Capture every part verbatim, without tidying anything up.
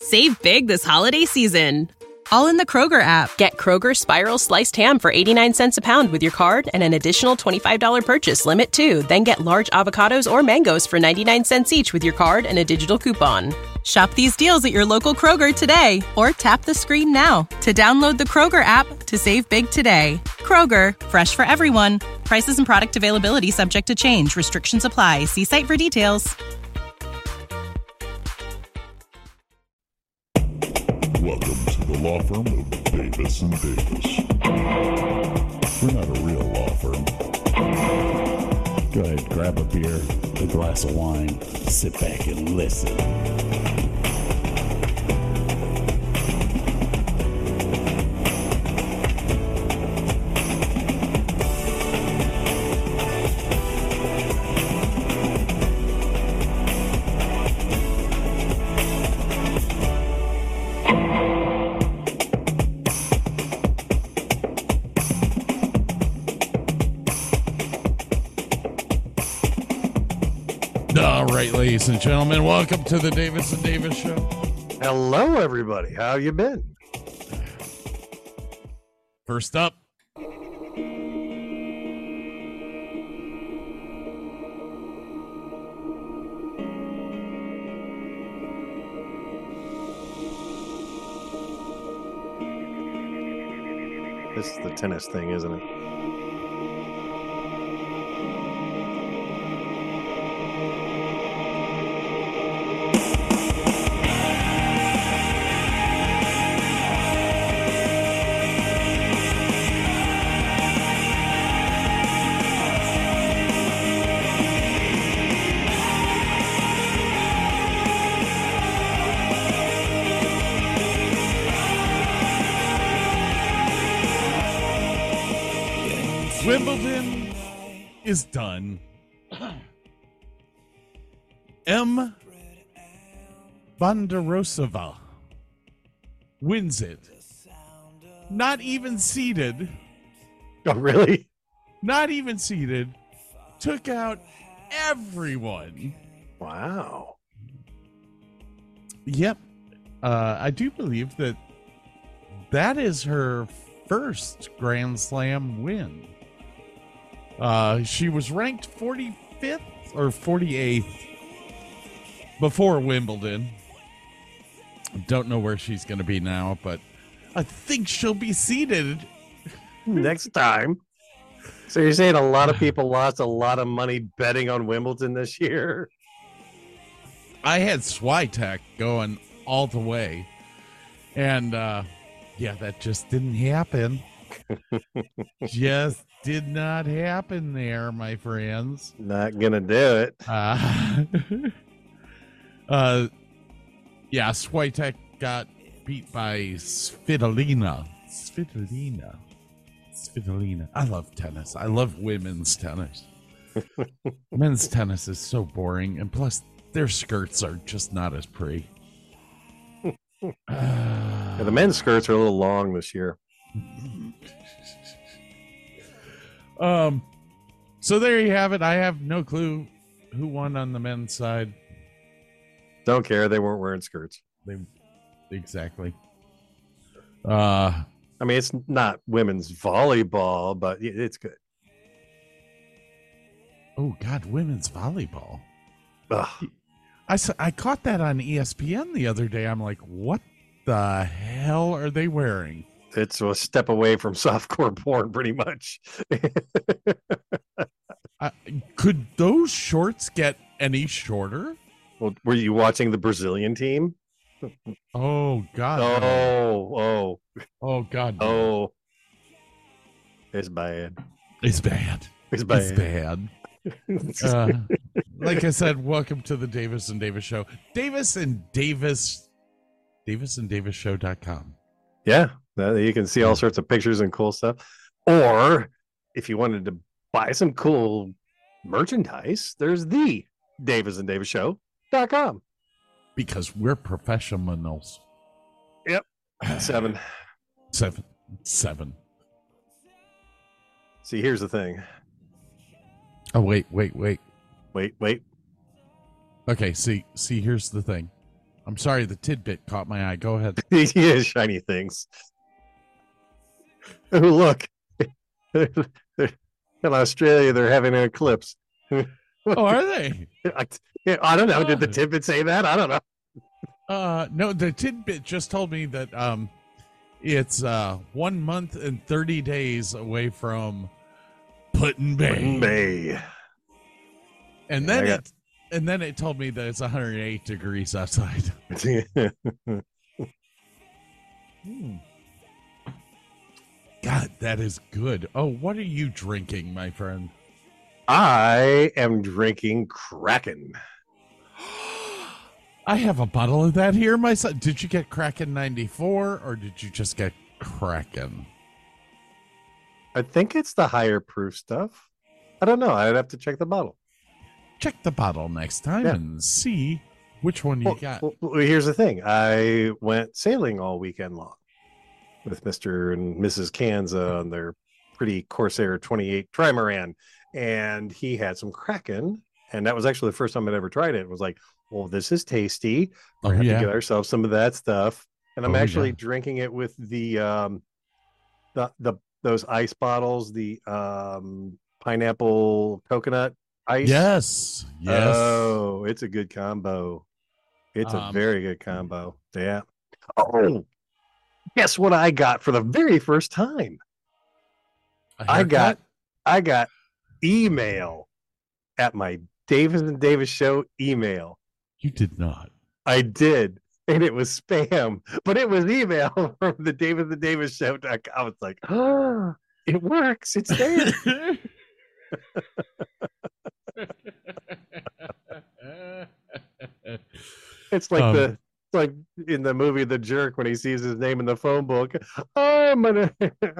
Save big this holiday season. All in the Kroger app. Get Kroger Spiral Sliced Ham for eighty-nine cents a pound with your card and an additional twenty-five dollars purchase limit too. Then get large avocados or mangoes for ninety-nine cents each with your card and a digital coupon. Shop these deals at your local Kroger today or tap the screen now to download the Kroger app to save big today. Kroger, fresh for everyone. Prices and product availability subject to change. Restrictions apply. See site for details. Welcome to the law firm of Davis and Davis. We're not a real law firm. Go ahead, grab a beer, a glass of wine, sit back and listen. All right, ladies and gentlemen, welcome to the Davis and Davis Show. Hello, everybody. How you been? First up, This is the tennis thing, isn't it? Wimbledon is done. M. Bondarosova wins it. Not even seeded. Oh, really? Not even seeded. Took out everyone. Wow. Yep. Uh, I do believe that that is her first Grand Slam win. Uh, she was ranked forty-fifth or forty-eighth before Wimbledon. Don't know where she's going to be now, but I think she'll be seeded next time. So you're saying a lot of people lost a lot of money betting on Wimbledon this year? I had Swiatek going all the way. And, uh, yeah, that just didn't happen. Just did not happen there, my friends. Not gonna do it. Uh, uh, yeah, Swiatek got beat by Svitolina. Svitolina. Svitolina. I love tennis. I love women's tennis. Men's tennis is so boring, and plus their skirts are just not as pretty. uh, yeah, the men's skirts are a little long this year. Um, so there you have it. I have no clue who won on the men's side. Don't care. They weren't wearing skirts. They exactly. Uh, I mean, it's not women's volleyball, but it's good. Oh God, women's volleyball. Ugh. I I caught that on E S P N the other day. I'm like, what the hell are they wearing? It's a step away from softcore porn, pretty much. uh, could those shorts get any shorter? Well, were you watching the Brazilian team? Oh God! Oh, no. oh, oh God! No. Oh, it's bad. It's bad. It's bad. It's bad. uh, like I said, welcome to the Davis and Davis Show. Davis and Davis, Davis and Davis Show dot com. Yeah, you can see all sorts of pictures and cool stuff. Or if you wanted to buy some cool merchandise, there's the Davis and Davis Show dot com. Because we're professionals. Yep. Seven. Seven. Seven. See, here's the thing. Oh, wait, wait, wait. Wait, wait. Okay, see, see, here's the thing. I'm sorry, the tidbit caught my eye. Go ahead. Yeah, shiny things. Oh, look. In Australia, they're having an eclipse. Oh, are they? I, I don't know. Did the tidbit say that? I don't know. Uh, no, the tidbit just told me that um, it's uh, one month and thirty days away from Put-in Bay. Put-in Bay. And then got... it, and then it told me that it's one hundred eight degrees outside. hmm. God, that is good. Oh, what are you drinking, my friend? I am drinking Kraken. I have a bottle of that here, my son. Did you get Kraken ninety-four or did you just get Kraken? I think it's the higher proof stuff. I don't know. I'd have to check the bottle. Check the bottle next time yeah. and see which one you well, got. Well, here's the thing. I went sailing all weekend long with Mister and Missus Kanza on their pretty Corsair twenty-eight trimaran. And he had some Kraken. And that was actually the first time I'd ever tried it. It was like, well, this is tasty. We're oh, going yeah. to get ourselves some of that stuff. And I'm oh, actually yeah. drinking it with the, um, the, the, those ice bottles, the um, pineapple coconut ice. Yes. Yes. Oh, it's a good combo. It's um, a very good combo. Yeah. Oh, guess what I got for the very first time? I got, I got email at my Davis and Davis show email. You did not. I did. And it was spam, but it was email from the Davis and Davis show. I was like, oh, it works. It's there. It's like um, the it's like in the movie The Jerk when he sees his name in the phone book. I'm gonna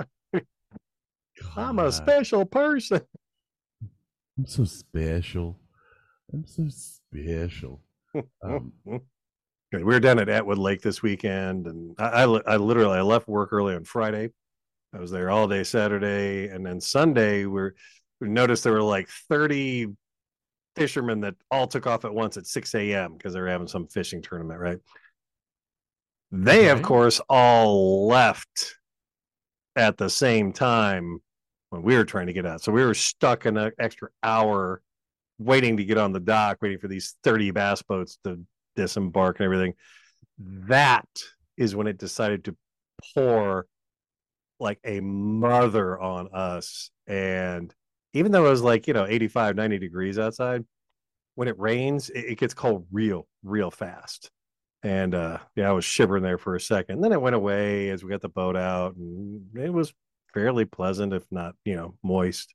I'm a special person. I'm so special. I'm so special. Um, we were down at Atwood Lake this weekend, and I, I, I literally I left work early on Friday. I was there all day Saturday, and then Sunday we're, we noticed there were like thirty fishermen that all took off at once at six a.m. because they were having some fishing tournament, right? They, okay. of course, all left at the same time when we were trying to get out. So we were stuck in an extra hour waiting to get on the dock, waiting for these thirty bass boats to disembark and everything. That is when it decided to pour like a mother on us. And even though it was like, you know, eighty-five, ninety degrees outside, when it rains, it, it gets cold real, real fast. And uh, yeah, I was shivering there for a second. Then it went away as we got the boat out, and it was fairly pleasant, if not, you know, moist.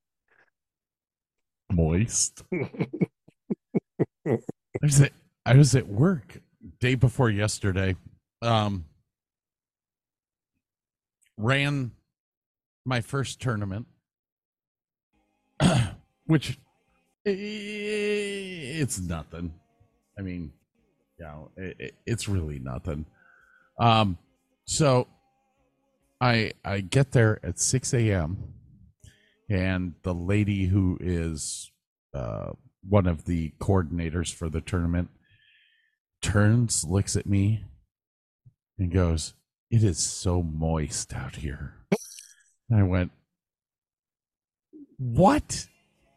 Moist. I was at, I was at work day before yesterday. Um, ran my first tournament, which it's nothing. I mean, you know, it, it's really nothing. Um, so I I get there at six a.m. and the lady who is uh, one of the coordinators for the tournament turns, looks at me, and goes, "It is so moist out here." And I went, "What?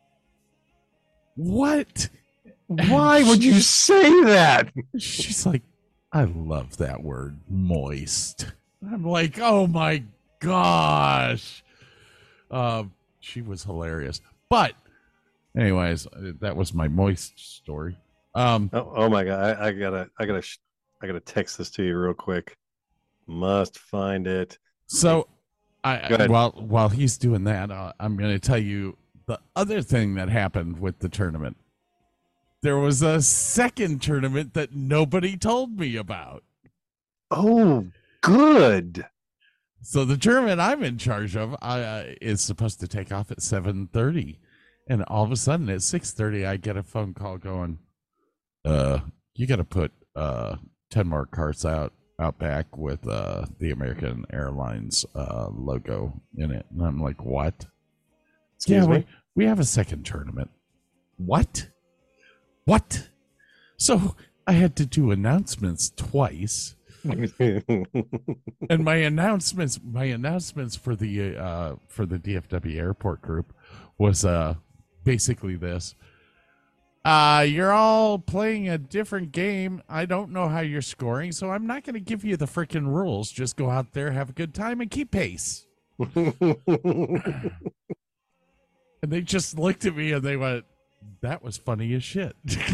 What? Why would you say that?" She's like, "I love that word, moist." I'm like, "Oh my gosh." Uh, she was hilarious. But anyways, that was my moist story. Um, oh, oh my God. I, I gotta, I gotta, I gotta text this to you real quick. Must find it. So I, while, while he's doing that, uh, I'm going to tell you the other thing that happened with the tournament. There was a second tournament that nobody told me about. Oh, good. So the tournament I'm in charge of uh, is supposed to take off at seven thirty. And all of a sudden at six thirty, I get a phone call going, uh, you got to put uh, ten more carts out, out back with uh, the American Airlines uh, logo in it. And I'm like, what? Excuse yeah, me? We, we have a second tournament. What? What? So I had to do announcements twice. And my announcements my announcements for the uh for the D F W airport group was uh basically this. Uh you're all playing a different game. I don't know how you're scoring, so I'm not going to give you the freaking rules. Just go out there, have a good time, and keep pace. And they just looked at me and they went, that was funny as shit.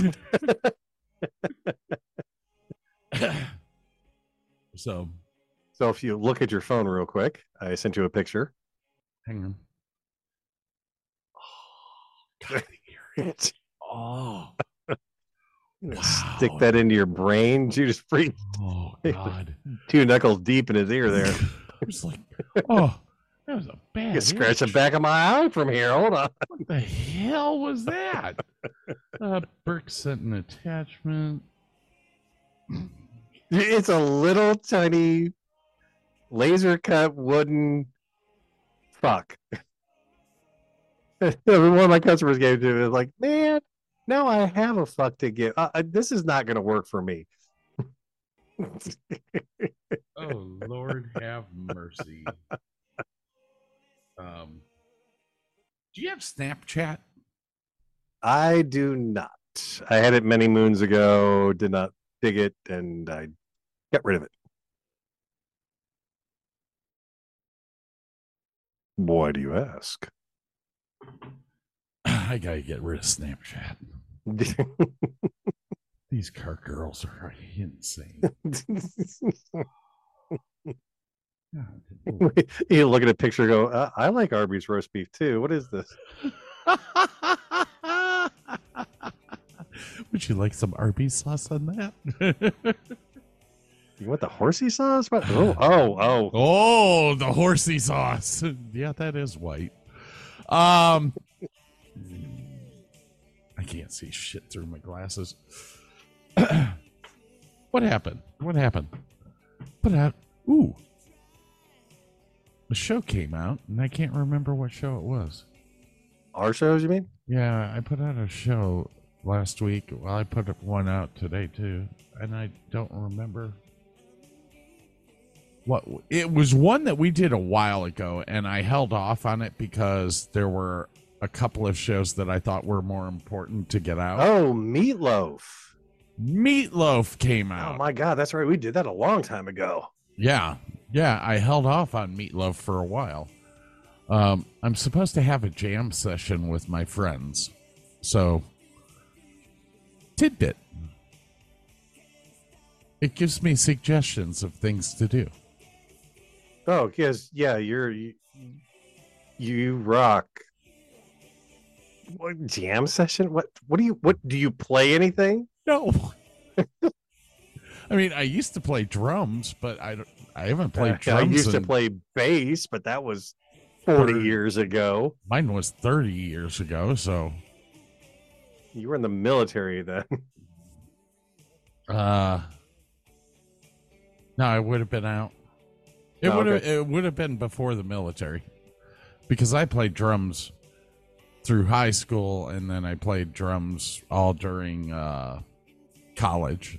So, so if you look at your phone real quick, I sent you a picture. Hang on. Oh, God, the earrings. Oh, wow. Stick that into your brain. You just freak. Oh, God. Two knuckles deep in his ear there. I was like, oh, that was a bad. You scratch the back of my eye from here. Hold on. What the hell was that? uh, Burke sent an attachment. It's a little tiny laser cut wooden fuck. One of my customers gave it to me. Was like, man, now I have a fuck to give. Uh, this is not going to work for me. Oh, Lord have mercy. Um, do you have Snapchat? I do not. I had it many moons ago. Did not dig it, and I got rid of it. Why do you ask? I gotta get rid of Snapchat. These car girls are insane. You look at a picture and go, uh, I like Arby's roast beef too. What is this? Would you like some Arby's sauce on that? You want the horsey sauce? What? Oh, oh, oh. Oh, the horsey sauce. Yeah, that is white. Um, I can't see shit through my glasses. What happened? What happened? Put out. Ooh. The show came out, and I can't remember what show it was. Our shows, you mean? Yeah, I put out a show last week. Well, I put one out today, too, and I don't remember. What it was one that we did a while ago, and I held off on it because there were a couple of shows that I thought were more important to get out. Oh, Meatloaf. Meatloaf came out. Oh my God, that's right. We did that a long time ago. Yeah, yeah. I held off on Meatloaf for a while. Um, I'm supposed to have a jam session with my friends, so tidbit. It gives me suggestions of things to do. Oh, yes, yeah. You're you, you rock. What, jam session? What? What do you? What do you play? Anything? No. I mean, I used to play drums, but I don't. I haven't played Uh, drums. I used to in- play bass, but that was forty For- years ago. Mine was thirty years ago, so. You were in the military then. Uh. No, I would have been out. It Oh, would have. okay. It would have been before the military, because I played drums through high school, and then I played drums all during uh, college.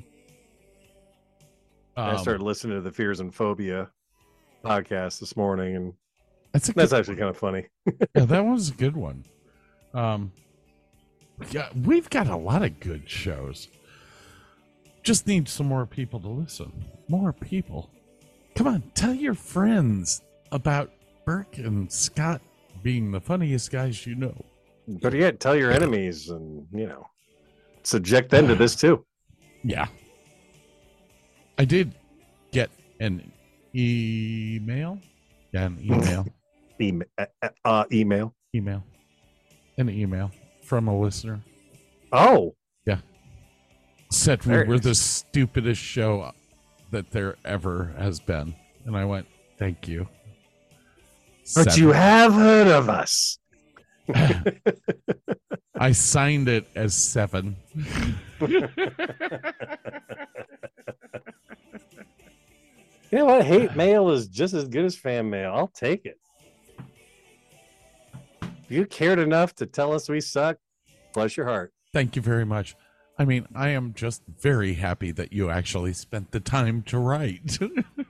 I Um, started listening to the Fears and Phobia podcast this morning, and That's a that's good, actually kind of funny. yeah, that was a good one. Um, yeah, we've got a lot of good shows. Just need some more people to listen. More people. Come on, tell your friends about Burke and Scott being the funniest guys you know. But yet, tell your enemies, and you know, subject them to this too. Yeah. I did get an email. Yeah, an email. Ema- uh, uh, email. email. An email from a listener. Oh, Said we Very were nice. the stupidest show that there ever has been. And I went, thank you. but Seven. you have heard of us. I signed it as seven. You know what? Hate mail is just as good as fan mail. I'll take it. If you cared enough to tell us we suck, bless your heart. Thank you very much. I mean, I am just very happy that you actually spent the time to write.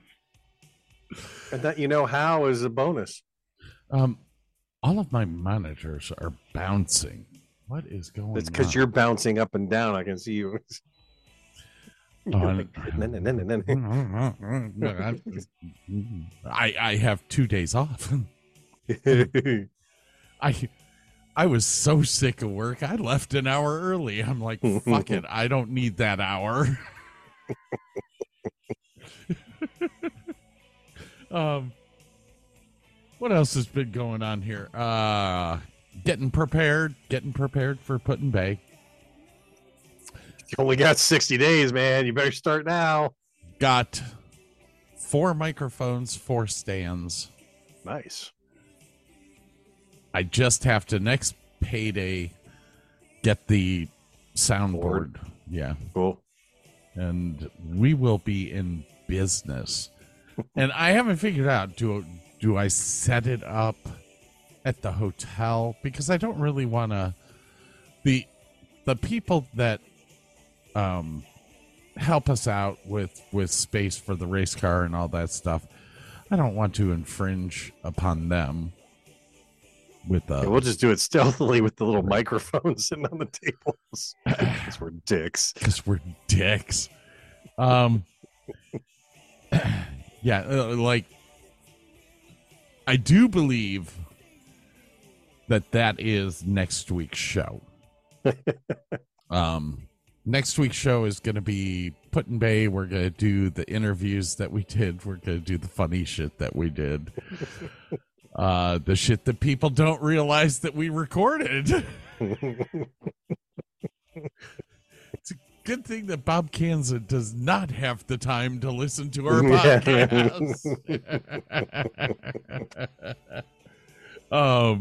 And that you know how is a bonus. um, all of my monitors are bouncing. What is going on? It's because you're bouncing up and down. I can see you. Oh, and- I I have two days off. I I was so sick of work. I left an hour early. I'm like, fuck it. I don't need that hour. um, what else has been going on here? Uh, getting prepared, getting prepared for Put-in-Bay. You only got sixty days, man. You better start now. Got four microphones, four stands. Nice. I just have to next payday get the soundboard. Board. Yeah. Cool. And we will be in business. And I haven't figured out, do do I set it up at the hotel? Because I don't really want to the the people that um help us out with with space for the race car and all that stuff. I don't want to infringe upon them with uh Yeah, we'll just do it stealthily with the little microphones sitting on the tables. Because we're dicks. because we're dicks. Um, yeah, uh, like I do believe that that is next week's show. um, next week's show is going to be Put-in-Bay. We're going to do the interviews that we did. We're going to do the funny shit that we did. Uh, the shit that people don't realize that we recorded. It's a good thing that Bob Kanza does not have the time to listen to our podcast. um,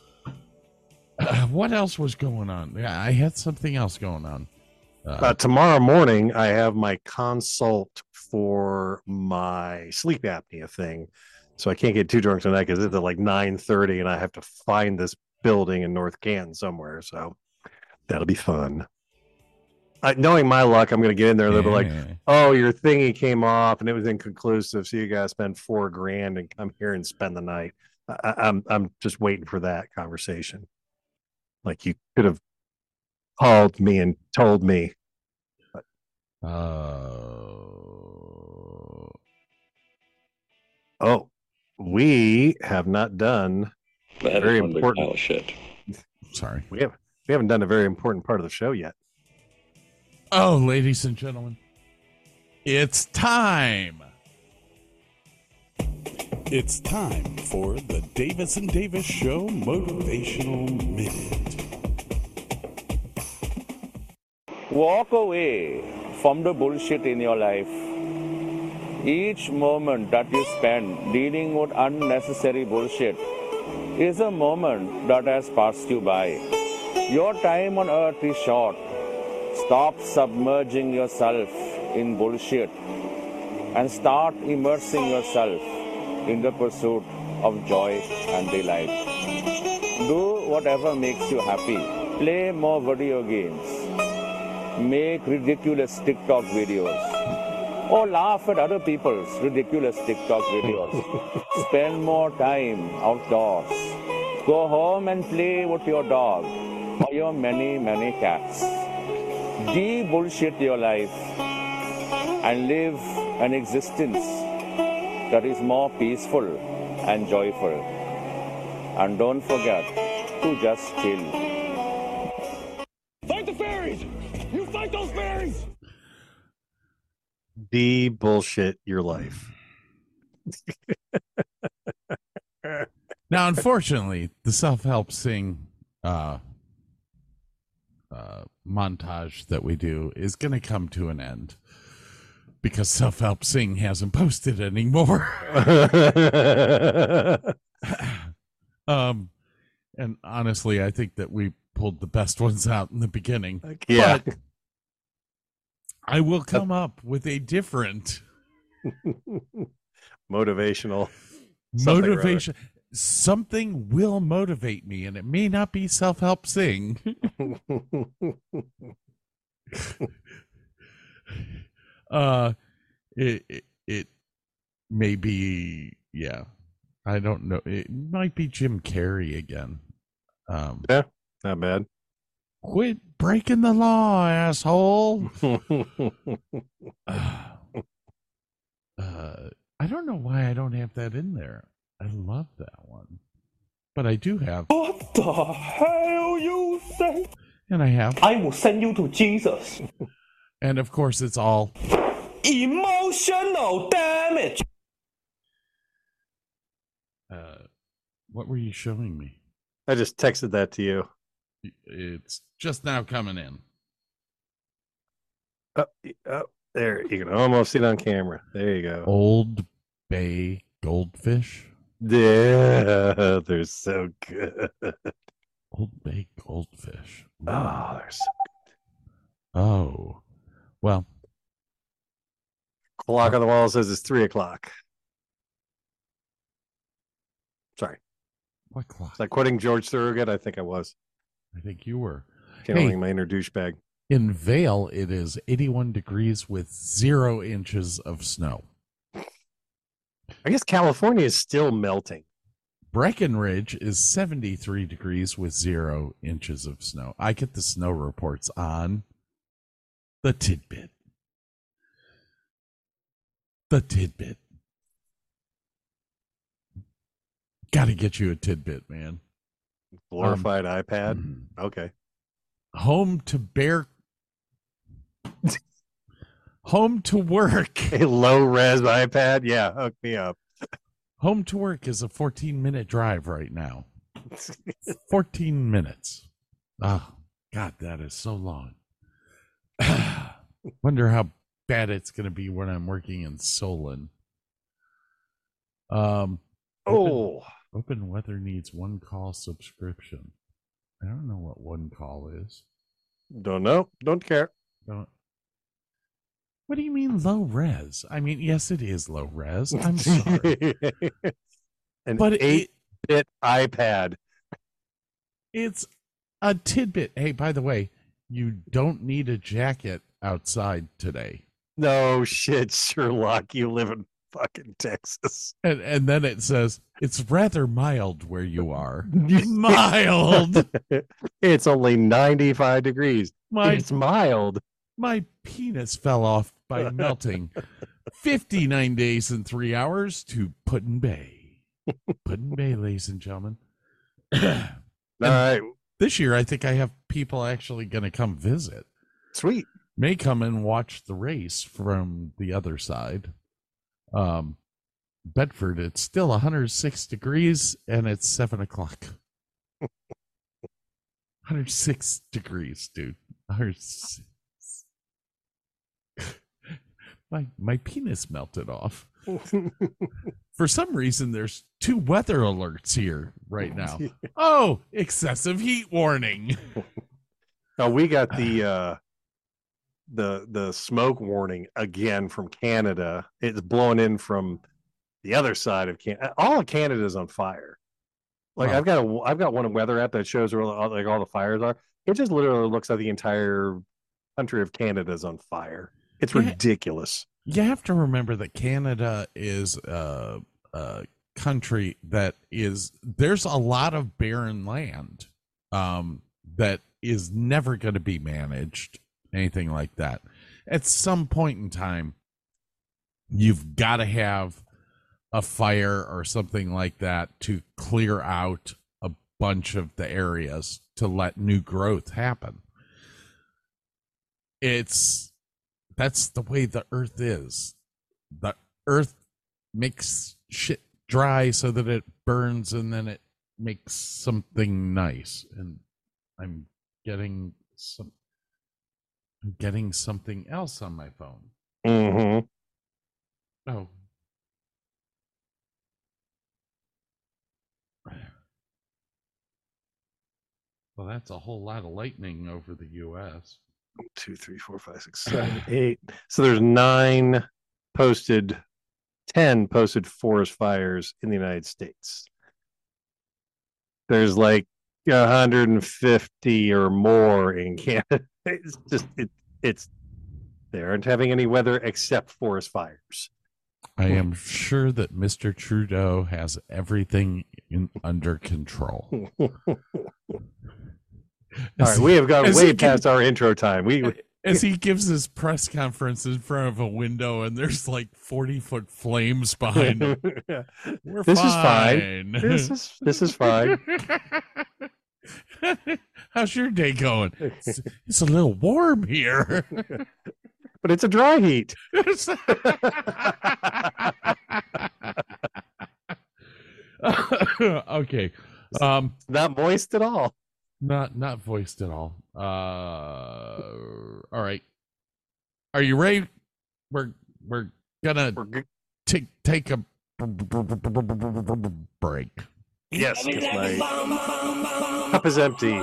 what else was going on? Yeah, I had something else going on. Uh, Uh, tomorrow morning, I have my consult for my sleep apnea thing. So I can't get too drunk tonight because it's at like nine thirty and I have to find this building in North Canton somewhere. So that'll be fun. I, knowing my luck, I'm going to get in there. They'll be like, yeah. oh, your thingy came off and it was inconclusive. So you guys spend four grand and come here and spend the night. I, I'm, I'm just waiting for that conversation. Like you could have called me and told me. Oh. Oh, we have not done That very is one big important. pile of shit. Sorry. We have we haven't done a very important part of the show yet. Oh, ladies and gentlemen, it's time. It's time for the Davis and Davis Show Motivational Minute. Walk away from the bullshit in your life. Each moment that you spend dealing with unnecessary bullshit is a moment that has passed you by. Your time on earth is short. Stop submerging yourself in bullshit and start immersing yourself in the pursuit of joy and delight. Do whatever makes you happy. Play more video games. Make ridiculous TikTok videos. Or laugh at other people's ridiculous TikTok videos. Spend more time outdoors. Go home and play with your dog or your many, many cats. De-bullshit your life and live an existence that is more peaceful and joyful. And don't forget to just chill. Fight the fairies! You fight those fairies! De bullshit your life. Now, unfortunately, the self-help sing uh, uh, montage that we do is going to come to an end because self-help sing hasn't posted anymore. um, and honestly, I think that we pulled the best ones out in the beginning. Yeah. But I will come up with a different Motivational. something or other. motivation. Something will motivate me, and it may not be self-help sing. uh, it, it it may be, yeah. I don't know. It might be Jim Carrey again. Um, Yeah, not bad. Quit breaking the law, asshole. uh, I don't know why I don't have that in there. I love that one. But I do have. What the hell you say? And I have. I will send you to Jesus. And of course, it's all emotional damage. Uh, what were you showing me? I just texted that to you. It's just now coming in. Oh, oh, there, you can almost see it on camera. There you go. Old Bay goldfish. Yeah, they're so good. Old Bay goldfish. Oh, they're so good. Oh, well. Clock on the wall says it's three o'clock. Sorry. What clock? Was I quoting George Thorogood? I think I was. I think you were. Channeling Hey, my inner douchebag. In Vail, it is eighty-one degrees with zero inches of snow. I guess California is still melting. Breckenridge is seventy-three degrees with zero inches of snow. I get the snow reports on the Tidbit. The Tidbit. Got to get you a Tidbit, man. Glorified um, iPad. Okay. Home to bear. Home to work. A low res iPad. Yeah, hook me up. Home to work is a fourteen minute drive right now. fourteen minutes. Oh, God, that is so long. Wonder how bad it's going to be when I'm working in Solon. Um. Oh. Open, open Weather needs one call subscription. I don't know what one call is. Don't know. Don't care. Don't. What do you mean low res? I mean, yes, it is low res. I'm sorry. An but eight bit it, iPad. It's a tidbit. Hey, by the way, you don't need a jacket outside today. No shit, Sherlock. You live in fucking Texas. And and then it says it's rather mild where you are. Mild. It's only ninety-five degrees. My, it's mild. My penis fell off by melting. fifty-nine days and three hours to Put-in Bay. Put-in Bay, ladies and gentlemen. All right. This year, I think I have people actually going to come visit. Sweet. May come and watch the race from the other side. Um, Bedford, it's still one hundred six degrees and it's seven o'clock. one hundred six degrees, dude. one hundred six. My my penis melted off. For some reason, there's two weather alerts here right now. Oh, excessive heat warning. Now we got the uh, the the smoke warning again from Canada. It's blowing in from the other side of Canada. All of Canada is on fire. Like Wow. I've got a I've got one weather app that shows where all, like all the fires are. It just literally looks like the entire country of Canada is on fire. It's Yeah. ridiculous. You have to remember that Canada is a, a country that is, there's a lot of barren land um, that is never going to be managed, anything like that. At some point in time, you've got to have a fire or something like that to clear out a bunch of the areas to let new growth happen. It's, that's the way the earth is. The earth makes shit dry so that it burns and then it makes something nice. And I'm getting some, I'm getting something else on my phone. Mm-hmm. Oh. Well, that's a whole lot of lightning over the U S Two, three, four, five, six, seven, eight. So there's nine posted, ten posted forest fires in the United States. There's like one hundred fifty or more in Canada. It's just it, it's they aren't having any weather except forest fires. I am sure that Mister Trudeau has everything in, under control. All right, we have gone As way he past can- our intro time. We As he gives his press conference in front of a window and there's like forty foot flames behind him. We're This is fine. fine. This is this is fine. How's your day going? It's, it's a little warm here. But it's a dry heat. Okay. Um Not moist at all. not not voiced at all. Uh all right. Are you ready? We're we're gonna We're g- take take a break. yes, 'cause my cup is empty.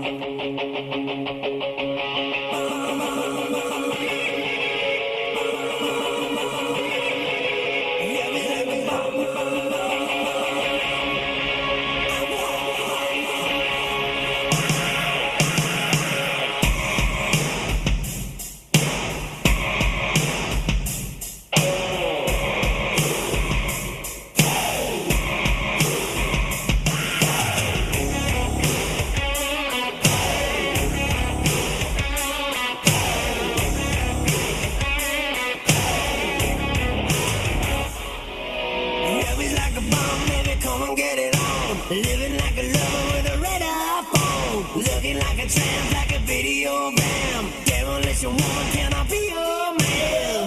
Living like a lover with a radar phone. Looking like a tramp, like a video bam. Demolition woman, can I be your man?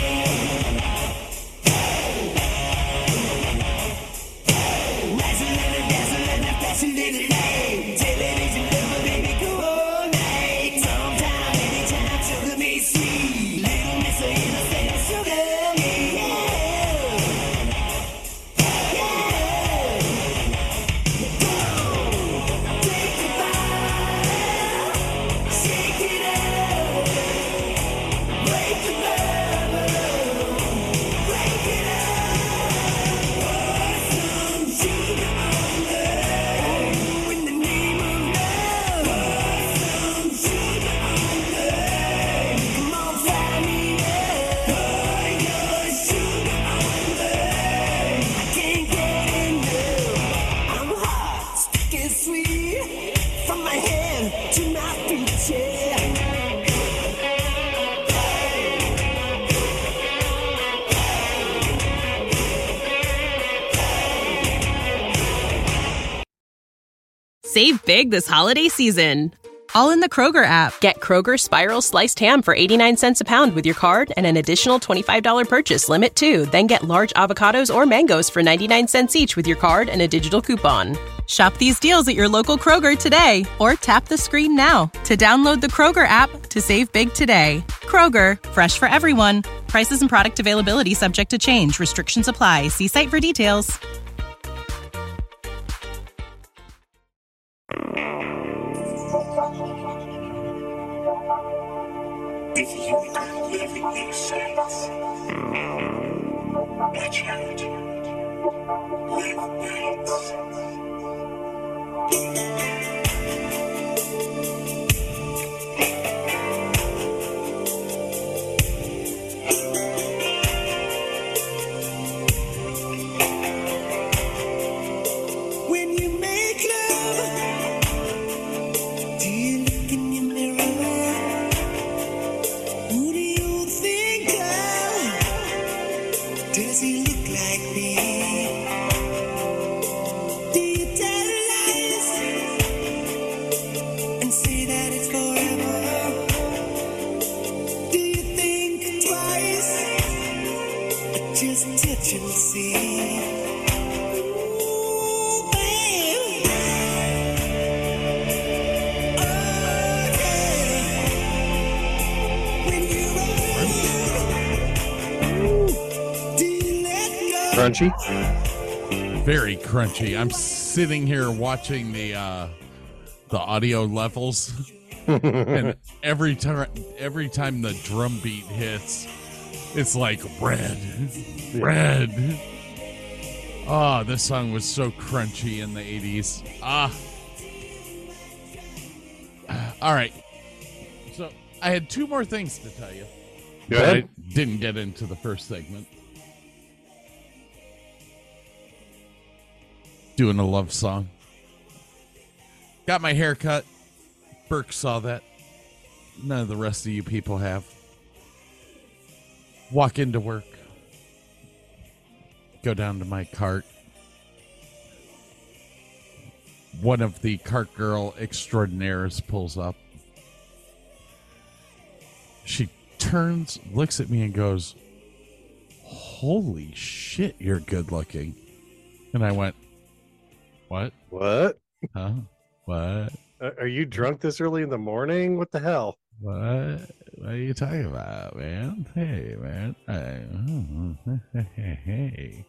Dancing little, dancing little, flashing little light. Television lover, baby, come all night. Sometime, anytime, sugar me sweet. Little miss of innocent, sugar me, yeah. Save big this holiday season. All in the Kroger app. Get Kroger Spiral Sliced Ham for eighty-nine cents a pound with your card and an additional twenty-five dollars purchase limit too. Then get large avocados or mangoes for ninety-nine cents each with your card and a digital coupon. Shop these deals at your local Kroger today or tap the screen now to download the Kroger app to save big today. Kroger, fresh for everyone. Prices and product availability subject to change. Restrictions apply. See site for details. If you could live in these sights, watch out, live nights. When you make love, do you look in your mirror? Who do you think of? Does he look like me? Do you tell lies and say that it's forever? Do you think twice or just touch and see? Ooh, babe. Oh, yeah. When you run, do you let go? Crunchy. Very crunchy. I'm sitting here watching the uh the audio levels, and every time every time the drum beat hits, it's like red, red. Oh, this song was so crunchy in the eighties. Ah. All right. So I had two more things to tell you. Go but ahead. I didn't get into the first segment. Doing a love song. Got my hair cut. Burke saw that. None of the rest of you people have. Walk into work. Go down to my cart. One of the cart girl extraordinaires pulls up. She turns, looks at me, and goes, "Holy shit, you're good looking." And I went, "What? What? Huh? What? Uh, Are you drunk this early in the morning? What the hell? What? What are you talking about, man? Hey, man. I, hey.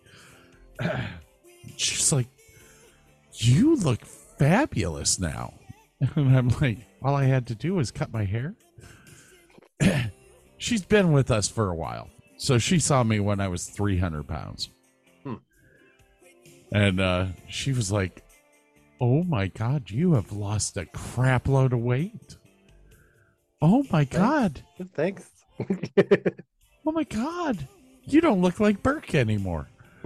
She's like, "You look fabulous now." And I'm like, all I had to do was cut my hair. She's been with us for a while. So she saw me when I was three hundred pounds. Hmm. And uh, she was like, "Oh my God, you have lost a crap load of weight. Oh my God. Thanks. Oh my God. You don't look like Burke anymore."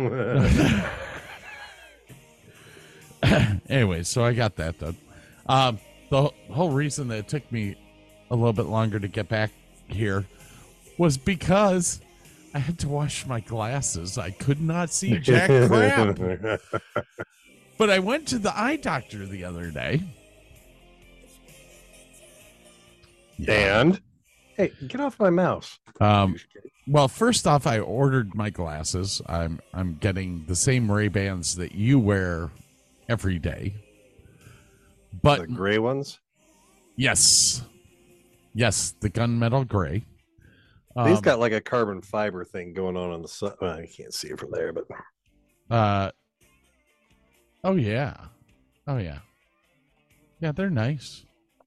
Anyway, so I got that done. Um, the whole reason that it took me a little bit longer to get back here was because I had to wash my glasses. I could not see jack crap. But I went to the eye doctor the other day. And hey, get off my mouse. Um, well, first off, I ordered my glasses. I'm I'm getting the same Ray-Bans that you wear every day. But The gray ones. yes, yes, the gunmetal gray. These Um, got like a carbon fiber thing going on on the side. Well, you can't see it from there, but Uh, oh yeah, oh yeah, yeah. They're nice.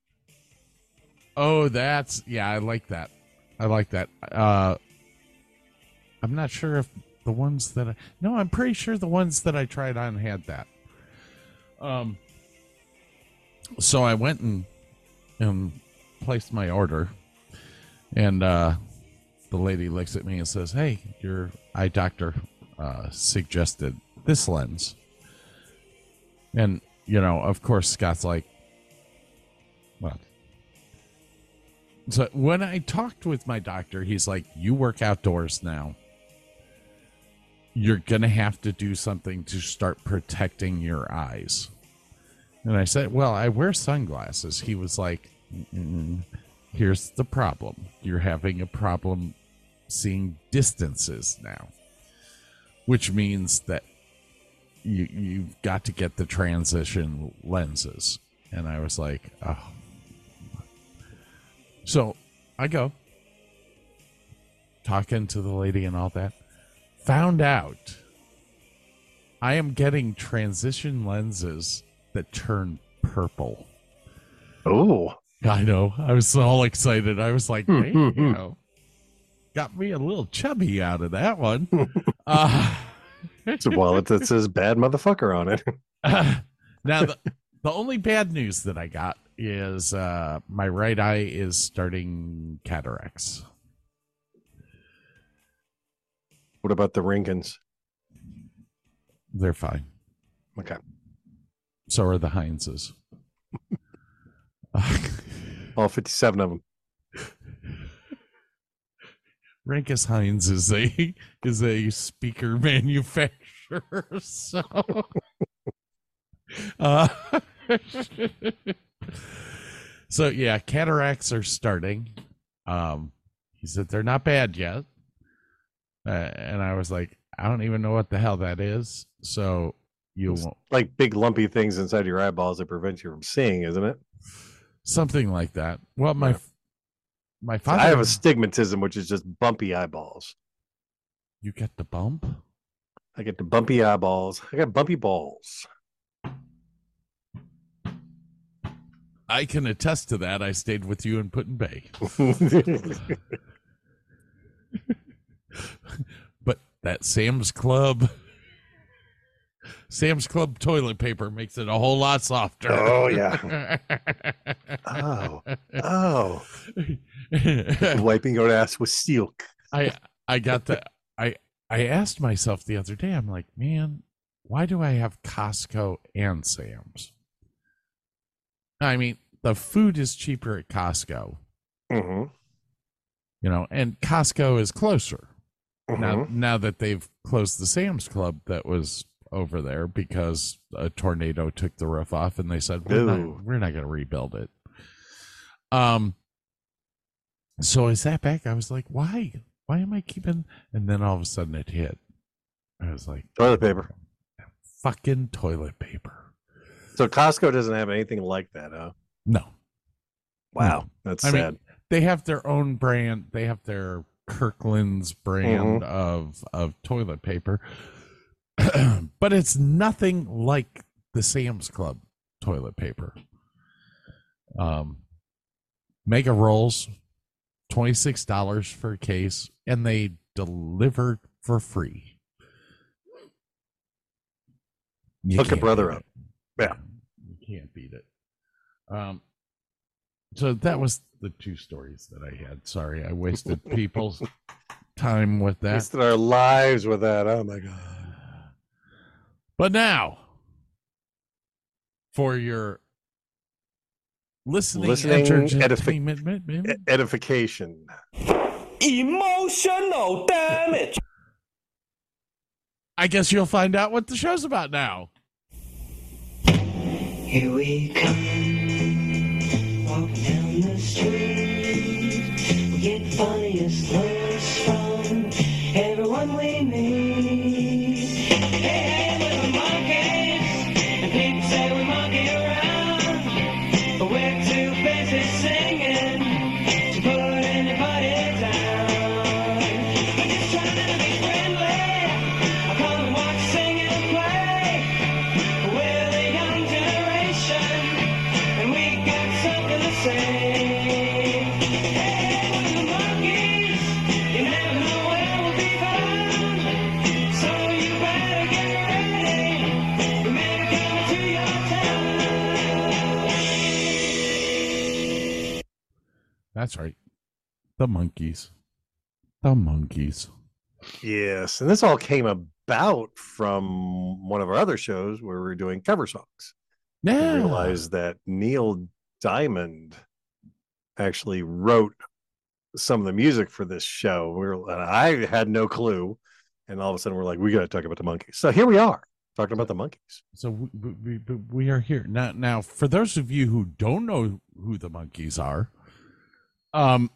Oh, that's yeah. I like that. I like that. Uh, I'm not sure if the ones that I no, I'm pretty sure the ones that I tried on had that. Um. So I went and and placed my order, and uh, the lady looks at me and says, "Hey, your eye doctor uh, suggested this lens." And, you know, of course, Scott's like, well. So when I talked with my doctor, he's like, "You work outdoors now. You're going to have to do something to start protecting your eyes." And I said, "Well, I wear sunglasses." He was like, Mm-mm. "Here's the problem. You're having a problem seeing distances now, which means that you, you've got to get the transition lenses." And I was like, oh. So I go, talking to the lady and all that, found out I am getting transition lenses that turn purple. oh, I know. I was all excited. I was like, hey, you know, got me a little chubby out of that one. Uh, it's a wallet that says "bad motherfucker" on it. uh, now, the, the only bad news that I got is uh, my right eye is starting cataracts. What about the Rinkins? They're fine. Okay, So are the Heinzes. all fifty-seven of them. Rankus Heinz is a is a speaker manufacturer, so uh, so yeah, cataracts are starting. Um, he said they're not bad yet, uh, and I was like, I don't even know what the hell that is. So you It's won't, like big lumpy things inside your eyeballs that prevent you from seeing, isn't it? something like that. Well, my Yeah. my So father, I have astigmatism, which is just bumpy eyeballs. you get the bump. I get the bumpy eyeballs. I got bumpy balls. I can attest to that. I stayed with you in Put-in Bay. But that Sam's Club Sam's Club toilet paper makes it a whole lot softer. Oh, yeah. Oh, oh. Wiping your ass with silk. I I got the I I asked myself the other day, I'm like, man, why do I have Costco and Sam's? I mean, the food is cheaper at Costco, Mm-hmm. you know, and Costco is closer. Mm-hmm. Now now that they've closed the Sam's Club that was over there because a tornado took the roof off and they said we're Ooh. not we're not going to rebuild it. Um so I sat back, I was like, why? Why am I keeping, and then all of a sudden it hit. I was like, Toilet paper. fucking toilet paper. So Costco doesn't have anything like that, huh? No. Wow, that's I sad. mean, they have their own brand. They have their Kirkland's brand Mhm. of of toilet paper. But it's nothing like the Sam's Club toilet paper. Um Mega Rolls, twenty-six dollars for a case, and they deliver for free. You Hook a can't brother beat up. it. Yeah. You can't beat it. Um so that was the two stories that I had. Sorry, I wasted people's time with that. Wasted our lives with that. Oh my god. But now, for your listening, Listening entertainment, E- edification. Emotional damage. I guess you'll find out what the show's about now. Here we come, walking down the street. We get funniest looks from everyone we meet. Hey, hey, we're the monkeys, and people say we monkey around, but we're too busy singing to put anybody down. We're just trying to be friendly. I'll come and watch, sing, and play. We're the young generation, and we got something to say. Hey, we're the monkeys. You never know where we'll be found, so you better get ready. We may be coming to your town. That's right. The monkeys. The monkeys. Yes, and this all came about from one of our other shows where we were doing cover songs. We Yeah. realized that Neil Diamond actually wrote some of the music for this show. We were, and I had no clue, and all of a sudden we're like, we got to talk about the monkeys. So here we are talking about the monkeys. So we, we, we, we are here now. Now, for those of you who don't know who the monkeys are, um,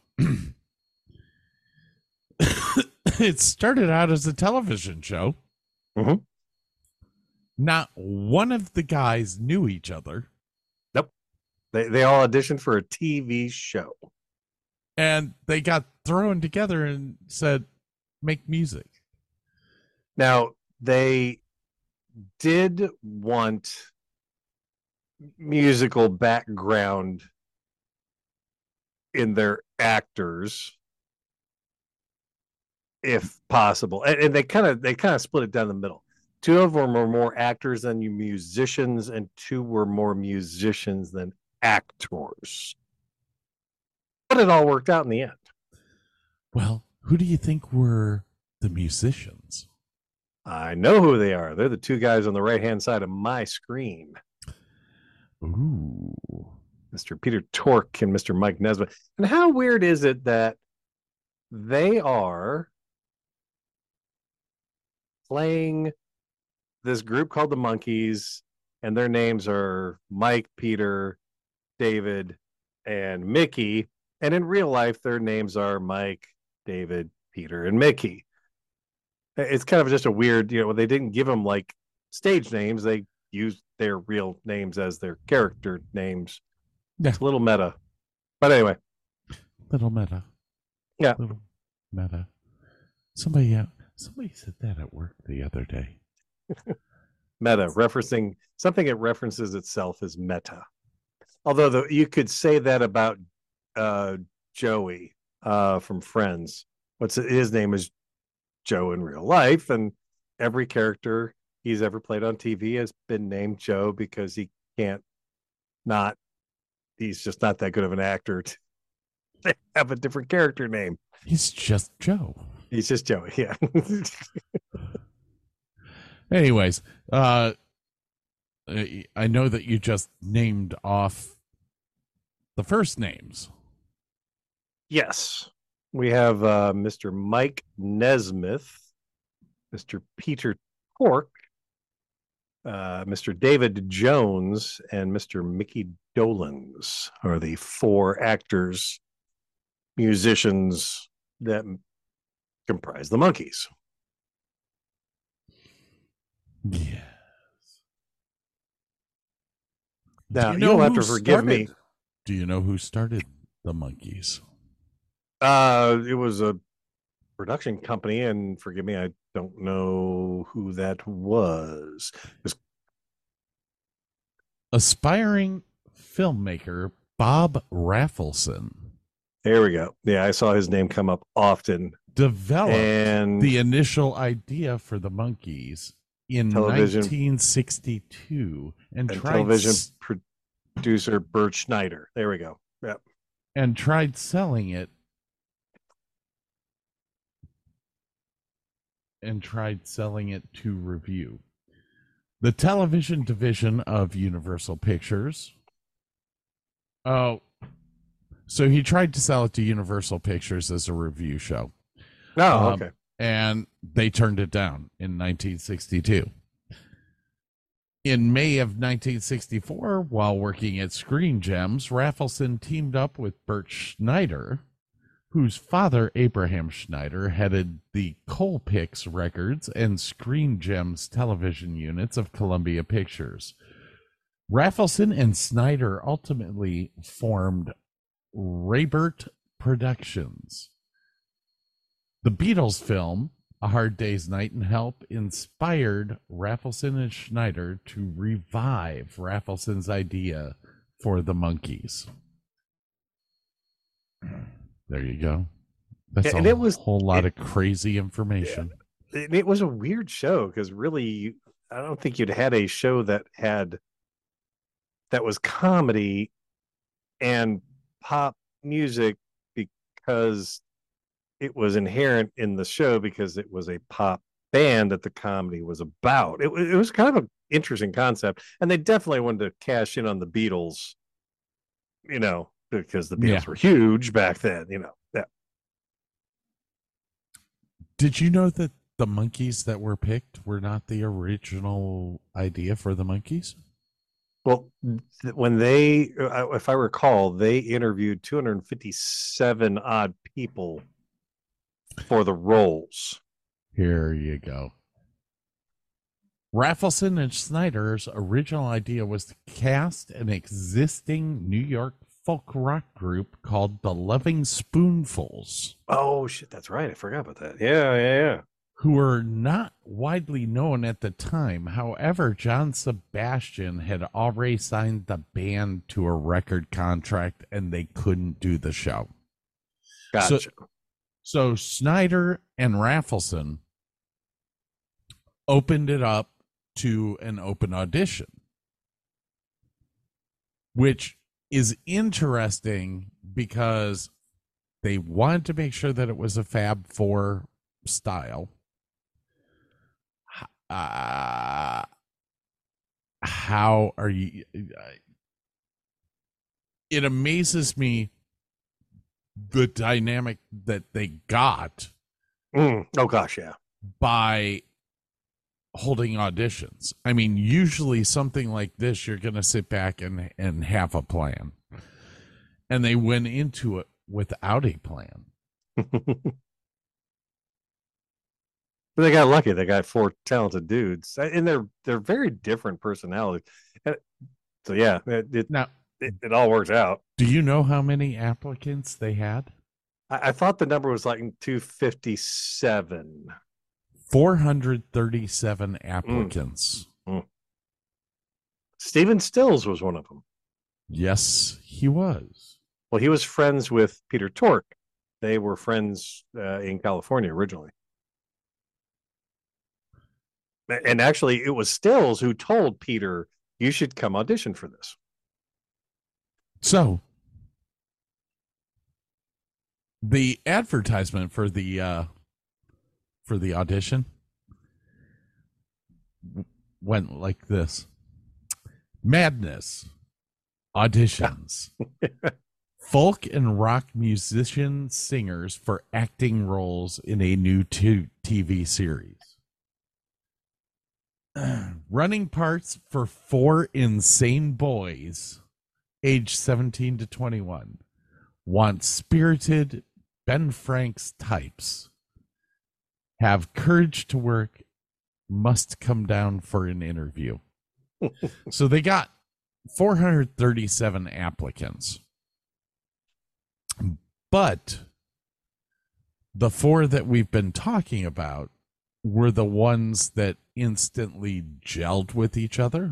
it started out as a television show. Mhm. Not one of the guys knew each other, They they all auditioned for a T V show. and they got thrown together and said, "Make music." Now they did want musical background in their actors, if possible, and, and they kind of they kind of split it down the middle. Two of them were more actors than you musicians, and two were more musicians than actors. But it all worked out in the end. Well, who do you think were the musicians? I know who they are. They're the two guys on the right hand side of my screen, Ooh. Mister Peter Tork and Mister Mike Nesbitt. And how weird is it that they are playing this group called the Monkees, and their names are Mike, Peter, David, and Mickey. And in real life, their names are Mike, David, Peter, and Mickey. It's kind of just a weird, you know, they didn't give them like stage names. They used their real names as their character names. Yeah. It's a little meta. But anyway. Little meta. Yeah. Little meta. Somebody uh, somebody said that at work the other day. Meta, referencing something that references itself as meta. Although the, you could say that about uh, Joey uh, from Friends. What's his name is Joe in real life, and every character he's ever played on T V has been named Joe because he can't not. He's just not that good of an actor. To, They have a different character name. He's just Joe. He's just Joey. Yeah. Anyways, uh, I know that you just named off the first names. Yes. We have uh, Mister Mike Nesmith, Mister Peter Tork, uh, Mister David Jones, and Mister Mickey Dolans are the four actors, musicians that comprise the Monkees. Yes. Now, you you will have who to forgive me. started- Do you know who started the Monkees? Uh, it was a production company, and forgive me, I don't know who that was. It was Aspiring filmmaker Bob Raffleson there we go. Yeah, I saw his name come up often. developed And the initial idea for the Monkees in Television- nineteen sixty-two and, and tried television s- producer Bert Schneider. There we go. Yep. and tried selling it and tried selling it to review. The television division of Universal Pictures. Oh, so he tried to sell it to Universal Pictures as a review show. Oh, Um, okay. And they turned it down in nineteen sixty-two. In May of nineteen sixty-four, while working at Screen Gems, Raffleson teamed up with Bert Schneider, whose father, Abraham Schneider, headed the Colpix Records and Screen Gems television units of Columbia Pictures. Raffleson and Snyder ultimately formed Raybert Productions. The Beatles film, A Hard Day's Night and Help, inspired Raffleson and Schneider to revive Raffleson's idea for the Monkees. There you go. That's And a it was- whole lot it- of crazy information. It, it was a weird show because really, I don't think you'd had a show that had that was comedy and pop music because it was inherent in the show because it was a pop band that the comedy was about. It, wa- it was kind of an interesting concept, and they definitely wanted to cash in on the Beatles, you know, because the Beatles Yeah. were huge back then, you know. Yeah. Did you know that the Monkees that were picked were not the original idea for the Monkees? Well, th- when they, uh, if I recall, they interviewed two hundred fifty-seven odd people for the roles. Here you go. Raffleson and Snyder's original idea was to cast an existing New York folk rock group called the Loving Spoonfuls, Oh shit, that's right. I forgot about that. Yeah, yeah, yeah. who were not widely known at the time. However, John Sebastian had already signed the band to a record contract and they couldn't do the show. Gotcha. So, so Snyder and Raffleson opened it up to an open audition, which is interesting because they wanted to make sure that it was a Fab Four style. Uh, how are you? It amazes me the dynamic that they got Mm. Oh gosh, yeah. by holding auditions. I mean, usually something like this, you're going to sit back and, and have a plan. And they went into it without a plan. But they got lucky. They got four talented dudes, and they're they're very different personalities. And so yeah, it it, Now, it it all works out. do you know how many applicants they had? I, I thought the number was like two fifty-seven. four hundred thirty-seven applicants. Stephen Stills was one of them. Yes, he was. Well, he was friends with Peter Tork. They were friends uh, in California originally. And actually, it was Stills who told Peter, you should come audition for this. So, the advertisement for the uh, for the audition went like this: Madness auditions. Folk and rock musician singers for acting roles in a new t- TV series. Running parts for four insane boys aged seventeen to twenty-one. Want spirited Ben Franks types. Have courage to work. Must come down for an interview. So they got four hundred thirty-seven applicants. But the four that we've been talking about were the ones that instantly gelled with each other.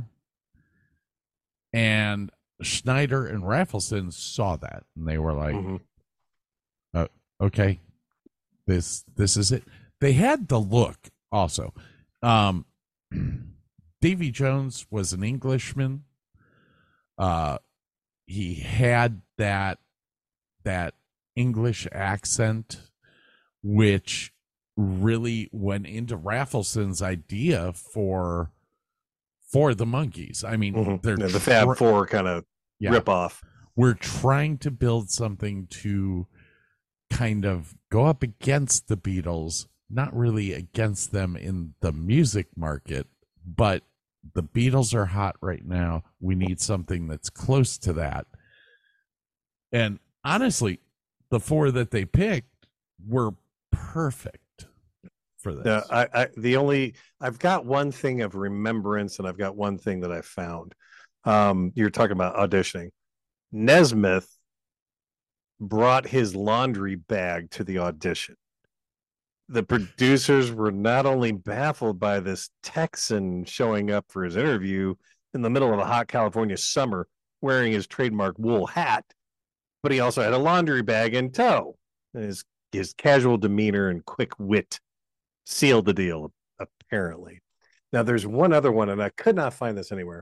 And Schneider and Raffleson saw that, and they were like, mm-hmm. uh, okay, this this is it. They had the look also. Um, Davy Jones was an Englishman. Uh, he had that that English accent, which really went into Raffleson's idea for for the Monkees. I mean, mm-hmm. they're yeah, the Fab tr- Four kind of yeah. rip off. We're trying to build something to kind of go up against the Beatles, not really against them in the music market, but the Beatles are hot right now. We need something that's close to that. And honestly, the four that they picked were perfect for this. Yeah, I, I the only I've got one thing of remembrance, and I've got one thing that I found. Um, you're talking about auditioning. Nesmith brought his laundry bag to the audition. The producers were not only baffled by this Texan showing up for his interview in the middle of a hot California summer wearing his trademark wool hat, but he also had a laundry bag in tow. His his casual demeanor and quick wit sealed the deal, apparently. Now, there's one other one, and I could not find this anywhere.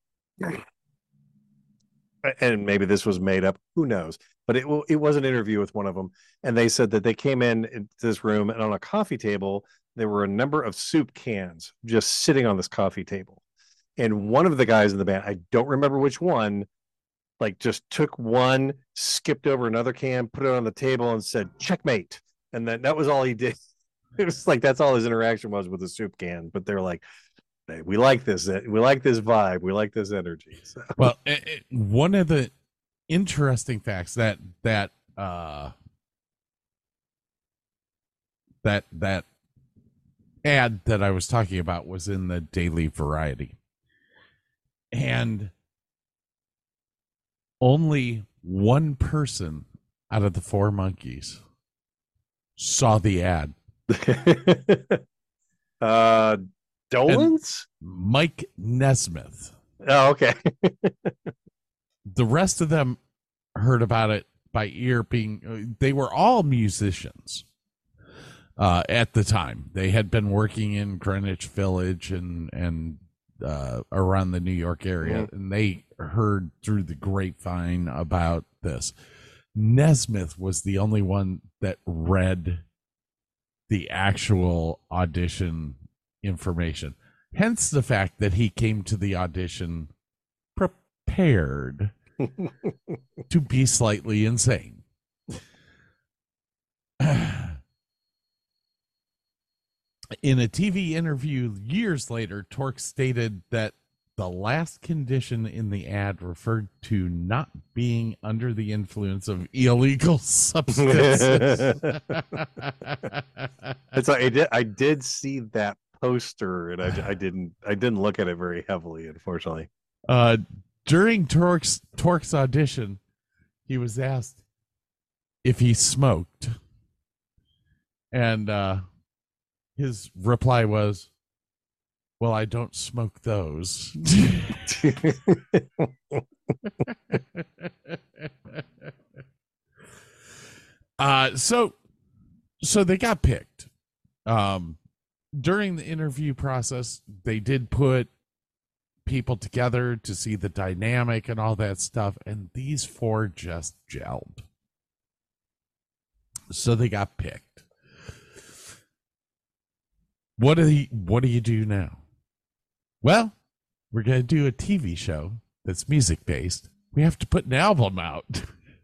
And maybe this was made up. Who knows? But it it was an interview with one of them, and they said that they came in into this room, and on a coffee table, there were a number of soup cans just sitting on this coffee table. And one of the guys in the band, I don't remember which one, like just took one, skipped over another can, put it on the table, and said, checkmate. And then that was all he did. It was like, that's all his interaction was with the soup can. But they're like, hey, we like this. We like this vibe. We like this energy. So. Well, it, it, one of the interesting facts that, that, uh, that, that ad that I was talking about was in the Daily Variety. And only one person out of the four Monkees saw the ad. uh, Dolan's? Mike Nesmith. Oh, okay. The rest of them heard about it by ear. Being they were all musicians uh, at the time. They had been working in Greenwich Village and and uh, around the New York area, mm-hmm. and they heard through the grapevine about this. Nesmith was the only one that read the actual audition information. Hence the fact that he came to the audition prepared to be slightly insane. In a T V interview years later, Torque stated that the last condition in the ad referred to not being under the influence of illegal substances. It's like I did I did see that poster, and I, I didn't I didn't look at it very heavily, unfortunately. Uh, during Torque's Torque's audition, he was asked if he smoked, and uh, his reply was, "Well, I don't smoke those." uh, so, so they got picked. Um, during the interview process, they did put people together to see the dynamic and all that stuff, and these four just gelled. So they got picked. What do you, what do you do now? Well, we're going to do a T V show that's music based. We have to put an album out.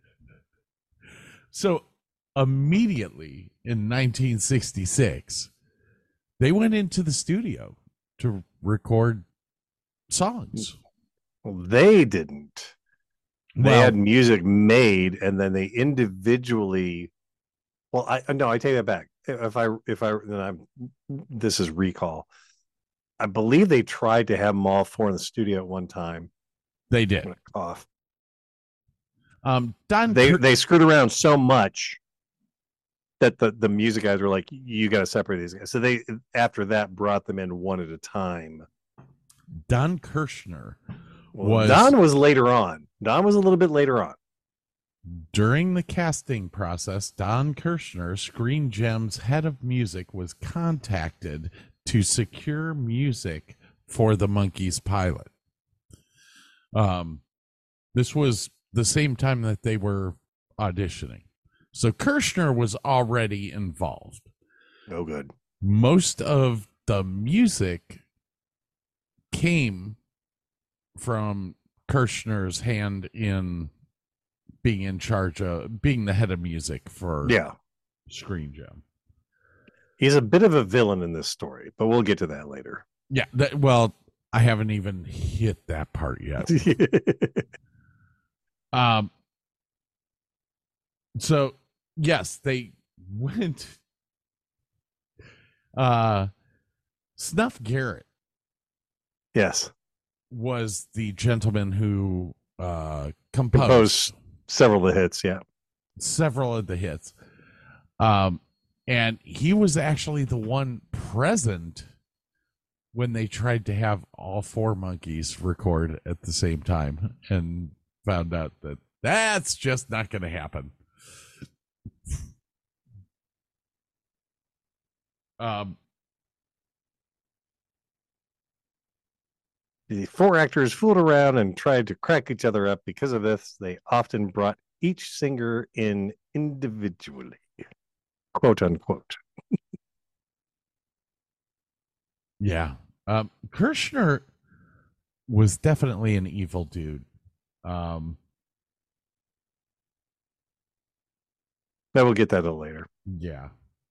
So immediately in nineteen sixty-six, they went into the studio to record songs. Well, they didn't. They Well- had music made, and then they individually. Well, I no, I take that back. If I if I then I'm this is recall. I believe they tried to have them all four in the studio at one time. They did. Cough. Um, Don They Kir- they screwed around so much that the the music guys were like, you got to separate these guys. So they after that brought them in one at a time. Don Kirshner Well, was Don was later on. Don was a little bit later on. during the casting process. Don Kirshner, Screen Gems head of music, was contacted to secure music for the Monkees pilot. Um, this was the same time that they were auditioning, so Kirshner was already involved. No good. Most of the music came from Kirshner's hand in being in charge of being the head of music for Yeah. Screen Gem. He's a bit of a villain in this story, but we'll get to that later. Yeah, that, well, I haven't even hit that part yet. um, so yes, they went. Uh, Snuff Garrett Yes. was the gentleman who uh composed, Composed several of the hits, yeah. several of the hits. Um, and he was actually the one present when they tried to have all four Monkees record at the same time, and found out that that's just not going to happen. Um, The four actors fooled around and tried to crack each other up. Because of this, they often brought each singer in individually, quote unquote. yeah. Um, Kirshner was definitely an evil dude. Um, Now we'll get that a little later. yeah.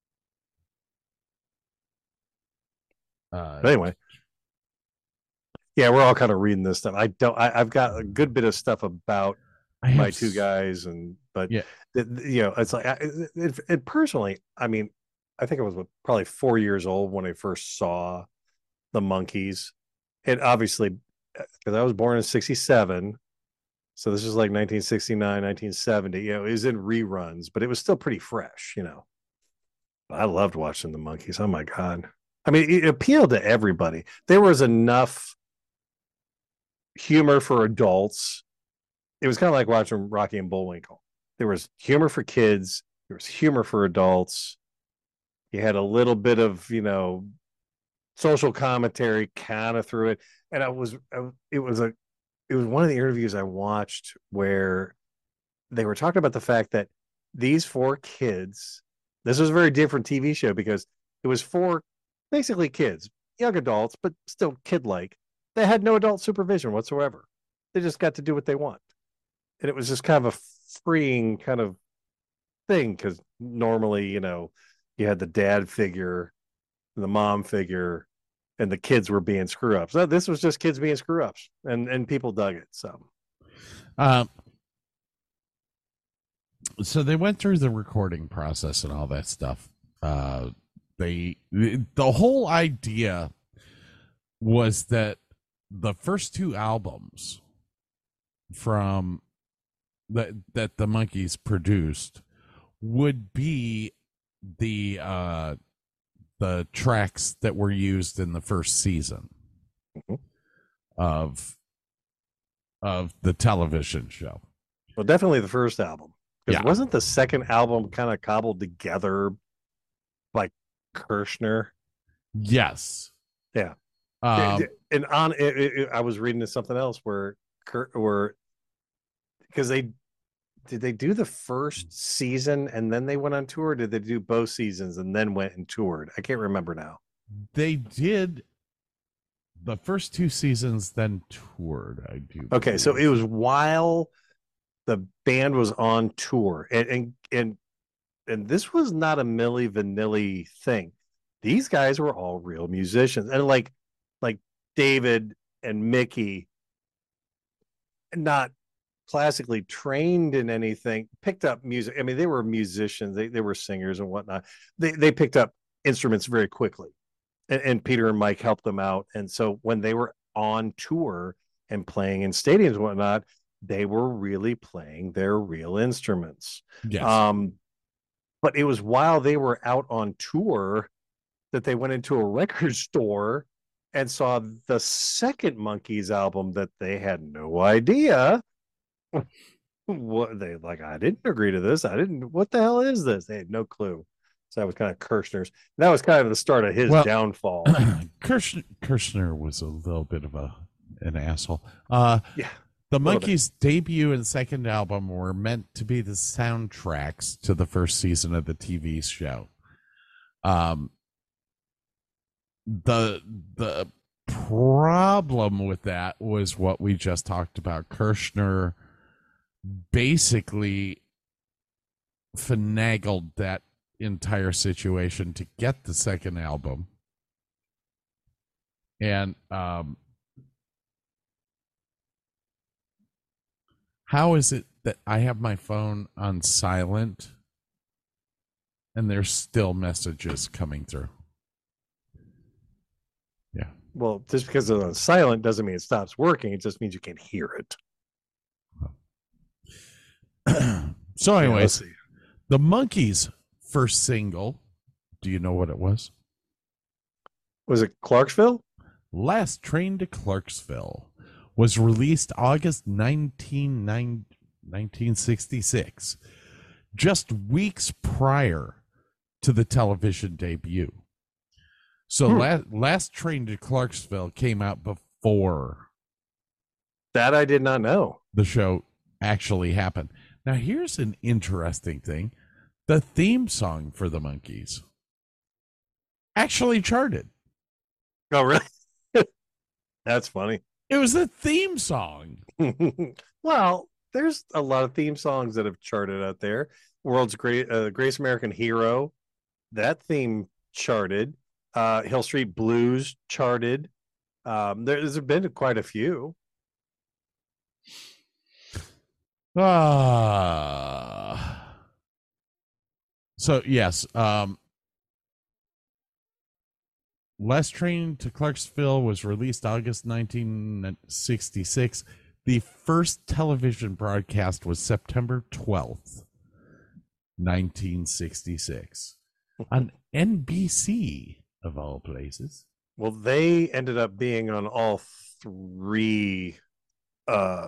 Uh, But anyway, yeah, we're all kind of reading this stuff. I don't. I, I've got a good bit of stuff about I have my two s- guys, and but Yeah. th- th- you know, it's like I- it, it, it personally. I mean, I think I was what, probably four years old when I first saw the Monkees. And obviously, because I was born in sixty-seven, so this is like nineteen sixty-nine, nineteen seventy. You know, it was in reruns, but it was still pretty fresh. You know, I loved watching the Monkees. Oh my god! I mean, it appealed to everybody. There was enough humor for adults. It was kind of like watching Rocky and Bullwinkle. There was humor for kids. There was humor for adults. You had a little bit of, you know, social commentary kind of through it. And I was, I, it was a, it was one of the interviews I watched where they were talking about the fact that these four kids, this was a very different T V show because it was four basically kids, young adults, but still kid-like. They had no adult supervision whatsoever. They just got to do what they want. And it was just kind of a freeing kind of thing because normally, you know, you had the dad figure, the mom figure, and the kids were being screw ups. No, this was just kids being screw ups, and and people dug it. So, Um, so they went through the recording process and all that stuff. Uh, they the whole idea was that the first two albums from that that the Monkees produced would be the uh the tracks that were used in the first season Mhm. of of the television show. well, definitely the first album. Because Yeah. wasn't the second album kind of cobbled together by Kirshner? Yes. Yeah. Um, and on it, it, I was reading something else where Kurt where because they did they do the first season and then they went on tour? Or did they do both seasons and then went and toured? I can't remember now. They did the first two seasons, then toured. I do. Okay, so believe. it was while the band was on tour, and and and and this was not a Milli Vanilli thing. These guys were all real musicians, and like like David and Mickey, not classically trained in anything, picked up music. I mean, they were musicians, they they were singers and whatnot. They they picked up instruments very quickly, and, and Peter and Mike helped them out. And so when they were on tour and playing in stadiums and whatnot, they were really playing their real instruments. Yes. Um, but it was while they were out on tour that they went into a record store and saw the second Monkees album that they had no idea what they like. I didn't agree to this. I didn't. What the hell is this? They had no clue. So that was kind of Kirshner's. That was kind of the start of his Well, downfall. Kirshner, Kirshner was a little bit of a an asshole. Uh, Yeah. The little bit. Monkees' debut and second album were meant to be the soundtracks to the first season of the T V show. Um, the the problem with that was what we just talked about. Kirshner basically finagled that entire situation to get the second album, and um, how is it that I have my phone on silent and there's still messages coming through? Yeah. Well, just because it's on silent doesn't mean it stops working. It just means you can't hear it. So, Yeah, let's anyways, see. the Monkees' first single, do you know what it was? Was it Clarksville? Last Train to Clarksville was released August nineteenth, nineteen sixty-six, just weeks prior to the television debut. So Hmm. last, last Train to Clarksville came out before That I did not know. the show actually happened. Now, here's an interesting thing. The theme song for the Monkees actually charted. Oh, really? That's funny. It was a theme song. Well, there's a lot of theme songs that have charted out there. World's Great, uh, Greatest American Hero, that theme charted. Uh, Hill Street Blues charted. Um, there's been quite a few. Ah. So yes, um, Last Train to Clarksville was released August nineteen sixty-six. The first television broadcast was September twelfth, nineteen sixty-six, on N B C of all places. Well, they ended up being on all three uh,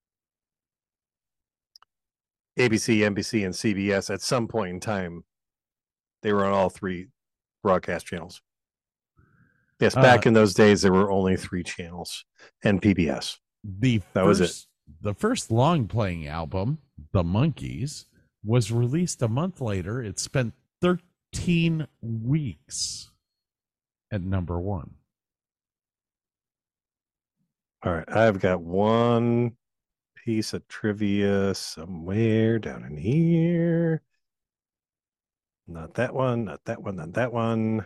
A B C, N B C, and C B S at some point in time. They were on all three broadcast channels. Yes, back Uh, in those days, there were only three channels and P B S. The That first, was it. The first long playing album, The Monkees, was released a month later. It spent thirteen weeks at number one. All right, I've got one piece of trivia somewhere down in here. Not that one, not that one, not that one.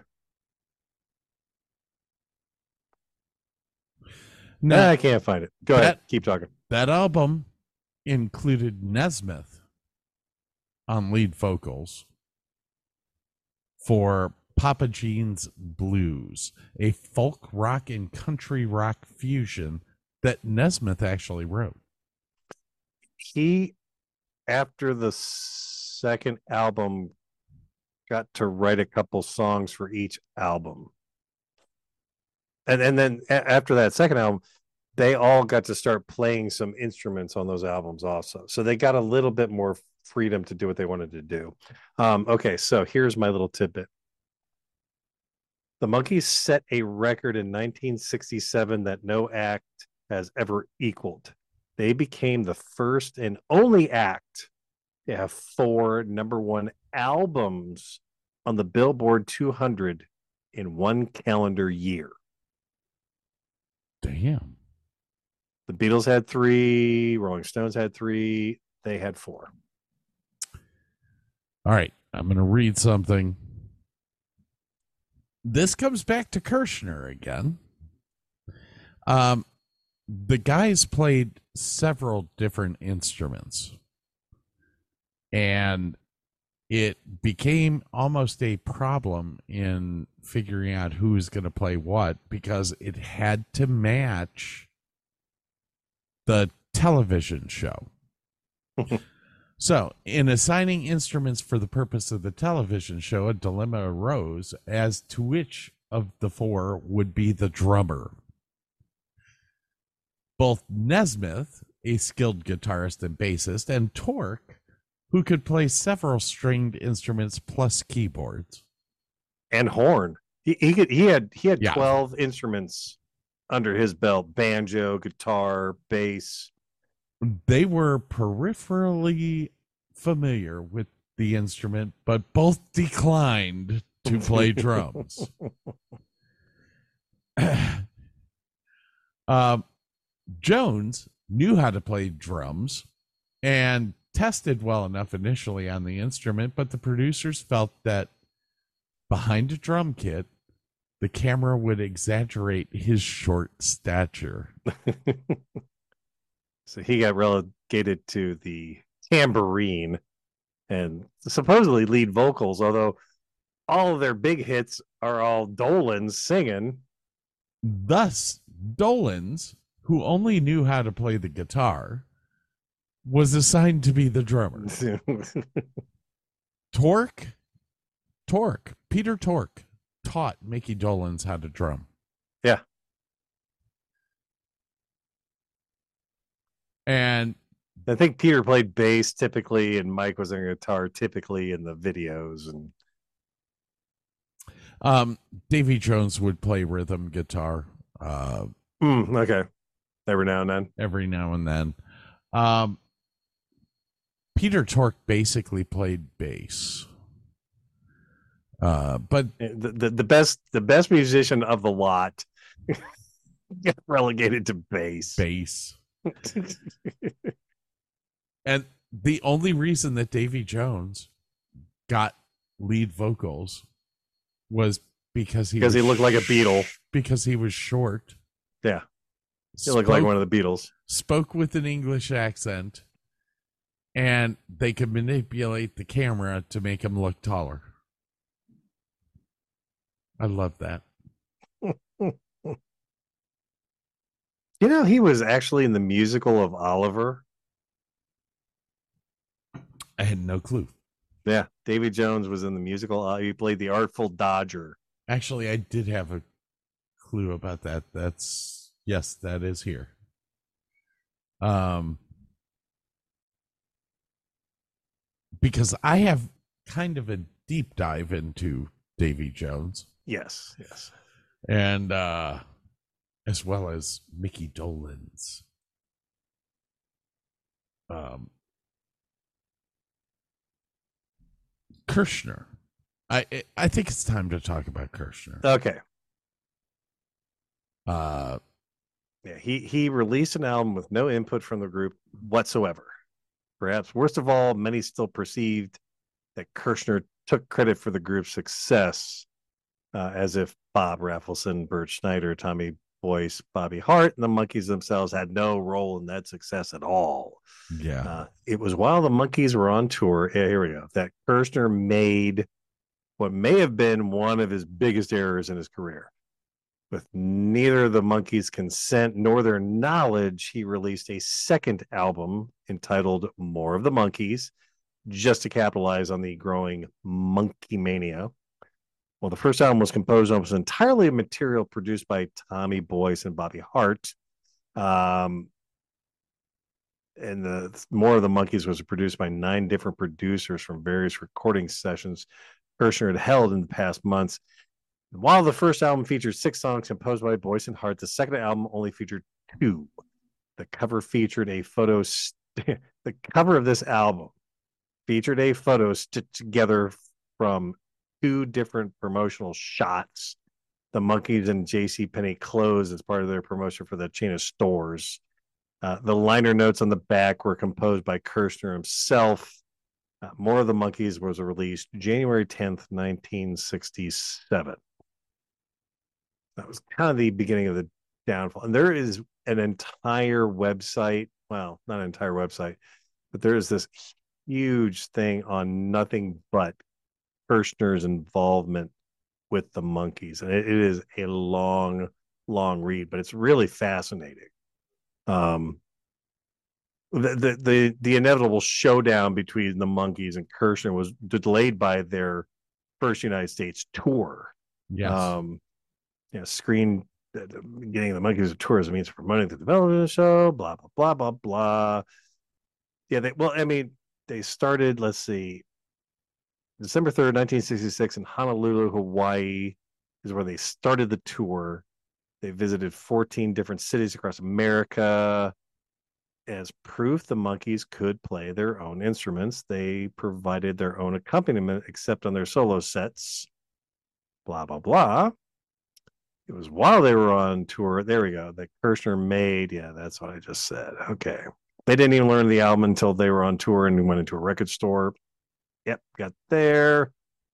Now, Nah, I can't find it. Go ahead, that- keep talking. that album included Nesmith on lead vocals for Papa Jean's Blues, a folk rock and country rock fusion that Nesmith actually wrote. He, after the second album, got to write a couple songs for each album. And and then a- after that second album, they all got to start playing some instruments on those albums also. So they got a little bit more freedom to do what they wanted to do. Um, okay, so here's my little tidbit. The Monkees set a record in nineteen sixty-seven that no act has ever equaled. They became the first and only act They have four number one albums on the Billboard two hundred in one calendar year. Damn. The Beatles had three, Rolling Stones had three, they had four. All right, I'm going to read something. This comes back to Kirshner again. Um, the guys played several different instruments, and it became almost a problem in figuring out who's going to play what, because it had to match the television show. So, in assigning instruments for the purpose of the television show, a dilemma arose as to which of the four would be the drummer. Both Nesmith, a skilled guitarist and bassist, and Torque, who could play several stringed instruments plus keyboards and horn. He he, could, he had he had Yeah. twelve instruments under his belt: banjo, guitar, bass. They were peripherally familiar with the instrument, but both declined to play drums. um, Jones knew how to play drums and tested well enough initially on the instrument, but the producers felt that behind a drum kit, the camera would exaggerate his short stature. So he got relegated to the tambourine and supposedly lead vocals, although all of their big hits are all Dolan's singing. Thus, Dolan's, who only knew how to play the guitar, was assigned to be the drummer. Torque, Torque, Peter Torque taught Mickey Dolenz how to drum. Yeah. And I think Peter played bass typically, and Mike was on guitar typically in the videos. And um, Davy Jones would play rhythm guitar uh, mm, okay, every now and then. every now and then. Um, Peter Tork basically played bass. Uh, but The, the the best the best musician of the lot got relegated to bass. bass. And the only reason that Davy Jones got lead vocals was because he Because he was looked like a sh- Beatle. Because he was short. Yeah, he looked like Spoke- one of the Beatles. spoke with an English accent, and they could manipulate the camera to make him look taller. I love that. You know, he was actually in the musical of Oliver. I had no clue. Yeah, Davy Jones was in the musical. Uh, he played the Artful Dodger. Actually, I did have a clue about that. That's yes, that is here. Um, because I have kind of a deep dive into Davy Jones, Yes, yes. and uh, as well as Mickey Dolenz. Um, Kirshner. I I think it's time to talk about Kirshner. Okay. Uh, Yeah, he he released an album with no input from the group whatsoever. Perhaps worst of all, many still perceived that Kirshner took credit for the group's success, uh, as if Bob Raffleson, Bert Schneider, Tommy Boyce, Bobby Hart, and the Monkees themselves had no role in that success at all. yeah. Uh, it was while the Monkees were on tour, yeah, here we go, that Kirshner made what may have been one of his biggest errors in his career. With neither the Monkees' consent nor their knowledge, he released a second album entitled More of the Monkees, just to capitalize on the growing monkey mania. Well, the first album was composed almost entirely of material produced by Tommy Boyce and Bobby Hart. Um, and the More of the Monkees was produced by nine different producers from various recording sessions Kirshner had held in the past months. While the first album featured six songs composed by Boyce and Hart, the second album only featured two. The cover featured a photo. St- the cover of this album featured a photo stitched together from two different promotional shots. The Monkees and JCPenney clothes as part of their promotion for the chain of stores. Uh, the liner notes on the back were composed by Kirshner himself. Uh, More of the Monkees was released January tenth, nineteen sixty-seven. That was kind of the beginning of the downfall. And there is an entire website. Well, not an entire website, but there is this huge thing on nothing but Kirshner's involvement with the Monkees. And it, it is a long, long read, but it's really fascinating. Um, the, the, the, the inevitable showdown between the Monkees and Kirshner was delayed by their first United States tour. Yes. Um, you know, screen getting the Monkees a tour as a means of promoting the development of the show, blah, blah, blah, blah, blah. Yeah, they, well, I mean, they started, let's see, December third, nineteen sixty-six in Honolulu, Hawaii is where they started the tour. They visited fourteen different cities across America. As proof the Monkees could play their own instruments, they provided their own accompaniment except on their solo sets. Blah, blah, blah. It was while they were on tour, there we go, that Kirshner made, yeah, that's what I just said. Okay. They didn't even learn the album until they were on tour and went into a record store. Yep, got there.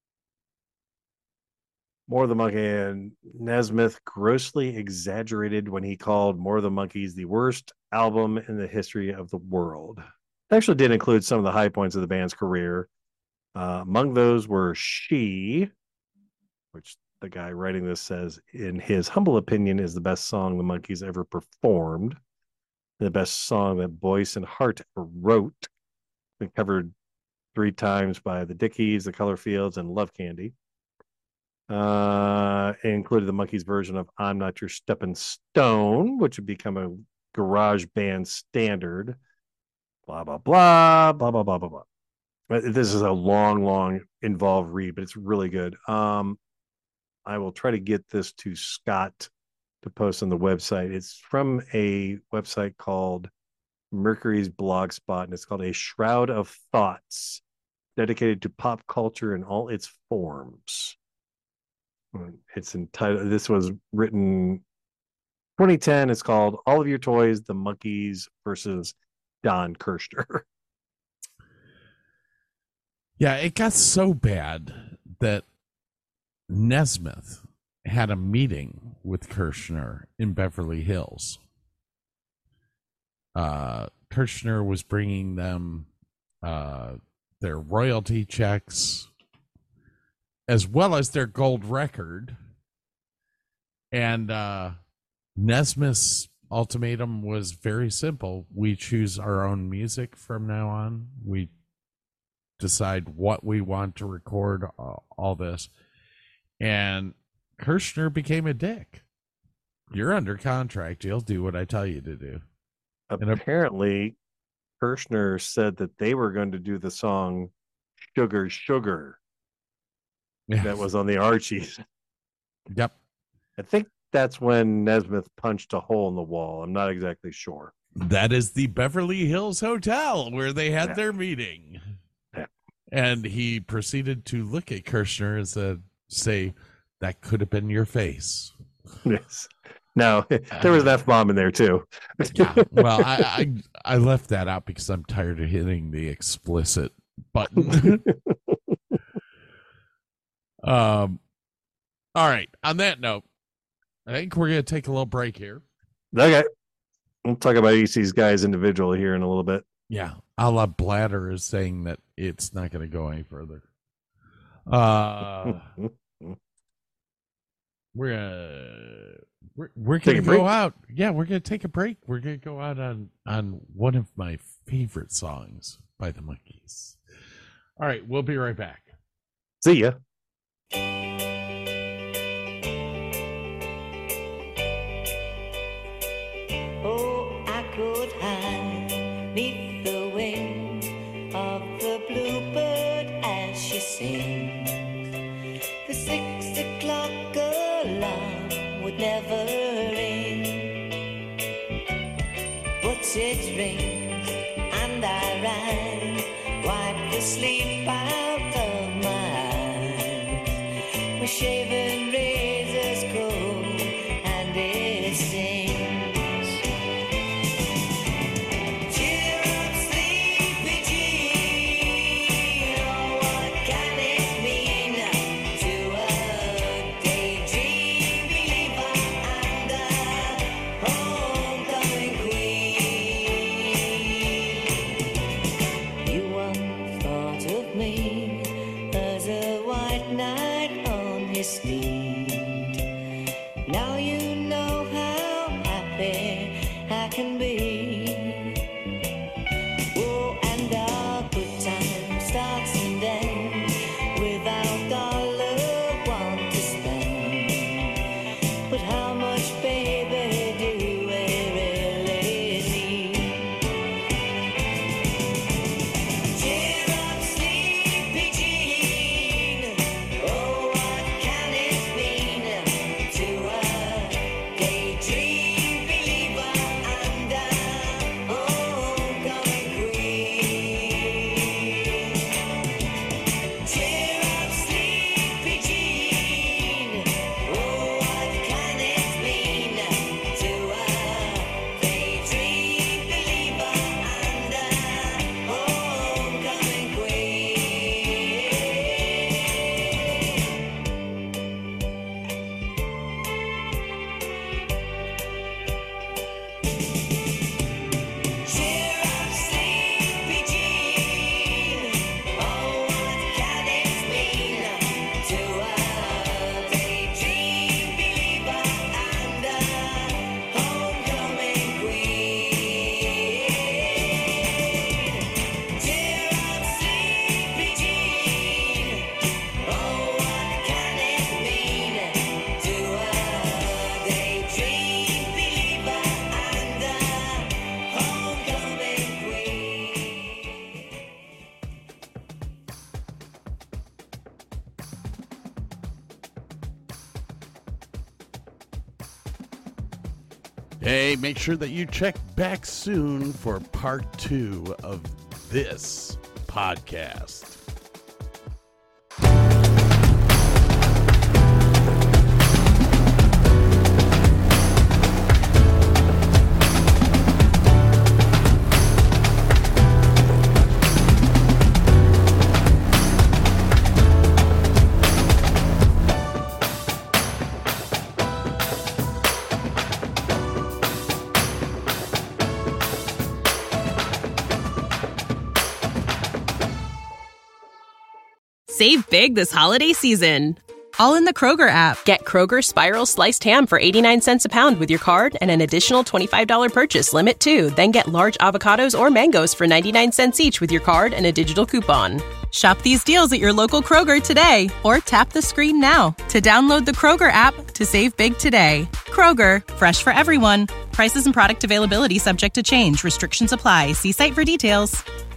More of the Monkey and Nesmith grossly exaggerated when he called More of the Monkees the worst album in the history of the world. It actually did include some of the high points of the band's career. Uh, among those were She, which the guy writing this says, in his humble opinion, is the best song the Monkees ever performed. The best song that Boyce and Hart ever wrote. Been covered three times by the Dickies, the Colorfields, and Love Candy. Uh, it included the Monkees version of I'm Not Your Steppin' Stone, which would become a garage band standard. Blah, blah, blah, blah, blah, blah, blah, blah. This is a long, long involved read, but it's really good. Um, I will try to get this to Scott to post on the website. It's from a website called Mercury's Blogspot, and it's called A Shroud of Thoughts, dedicated to pop culture in all its forms. It's entitled, this was written twenty ten. It's called All of Your Toys, the Monkees versus Don Kirshner. Yeah, it got so bad that Nesmith had a meeting with Kirshner in Beverly Hills. Uh, Kirshner was bringing them uh, their royalty checks as well as their gold record. And uh, Nesmith's ultimatum was very simple. We choose our own music from now on. We decide what we want to record, uh, all this. And Kirshner became a dick. You're under contract. You'll do what I tell you to do. Apparently, Kirshner said that they were going to do the song Sugar, Sugar. Yeah. That was on the Archies. Yep. I think that's when Nesmith punched a hole in the wall. I'm not exactly sure. That is the Beverly Hills Hotel where they had Yeah. their meeting. Yeah. And he proceeded to look at Kirshner and said, say, that could have been your face. Yes. No, there was an F-bomb in there too. Yeah. Well, I, I I left that out because I'm tired of hitting the explicit button. um. All right. On that note, I think we're going to take a little break here. Okay. We'll talk about each of these guys individually here in a little bit. Yeah. A la Bladder is saying that it's not going to go any further. Uh, we're gonna we're, we're Take gonna a go break? out. Yeah, we're gonna take a break. We're gonna go out on on one of my favorite songs by the Monkees. All right, we'll be right back. See ya. Oh, I could hide neath the wing of the bluebird as she sings. The six o'clock alarm would never ring, but it rings and I rise, wipe the to sleep out of my eyes. My shaven razor's cold and it stings. Cheer up, sleepy Jean. Oh, what can it mean to a daydream believer and a homecoming queen? You once thought of me as a white knight on his steed. Now you know how happy I can be. Oh, and our good time starts and ends without dollar one to spend. But how much, baby, do we really need? Cheer up, sleepy Jean. Oh, what can it mean to a daydream believer and a homecoming queen? Cheer up, sleepy Jean. Oh, what can it mean to a daydream believer and a homecoming queen? Cheer up, sleepy Jean. Oh, what can it mean to a daydream believer and a homecoming queen? Cheer up, sleepy Jean. Oh, what can it mean to a daydream believer and a homecoming queen? Hey, make sure that you check back soon for part two of this podcast. Save big this holiday season. All in the Kroger app. Get Kroger Spiral Sliced Ham for eighty-nine cents a pound with your card and an additional twenty-five dollars purchase limit too. Then get large avocados or mangoes for ninety-nine cents each with your card and a digital coupon. Shop these deals at your local Kroger today or tap the screen now to download the Kroger app to save big today. Kroger, fresh for everyone. Prices and product availability subject to change. Restrictions apply. See site for details.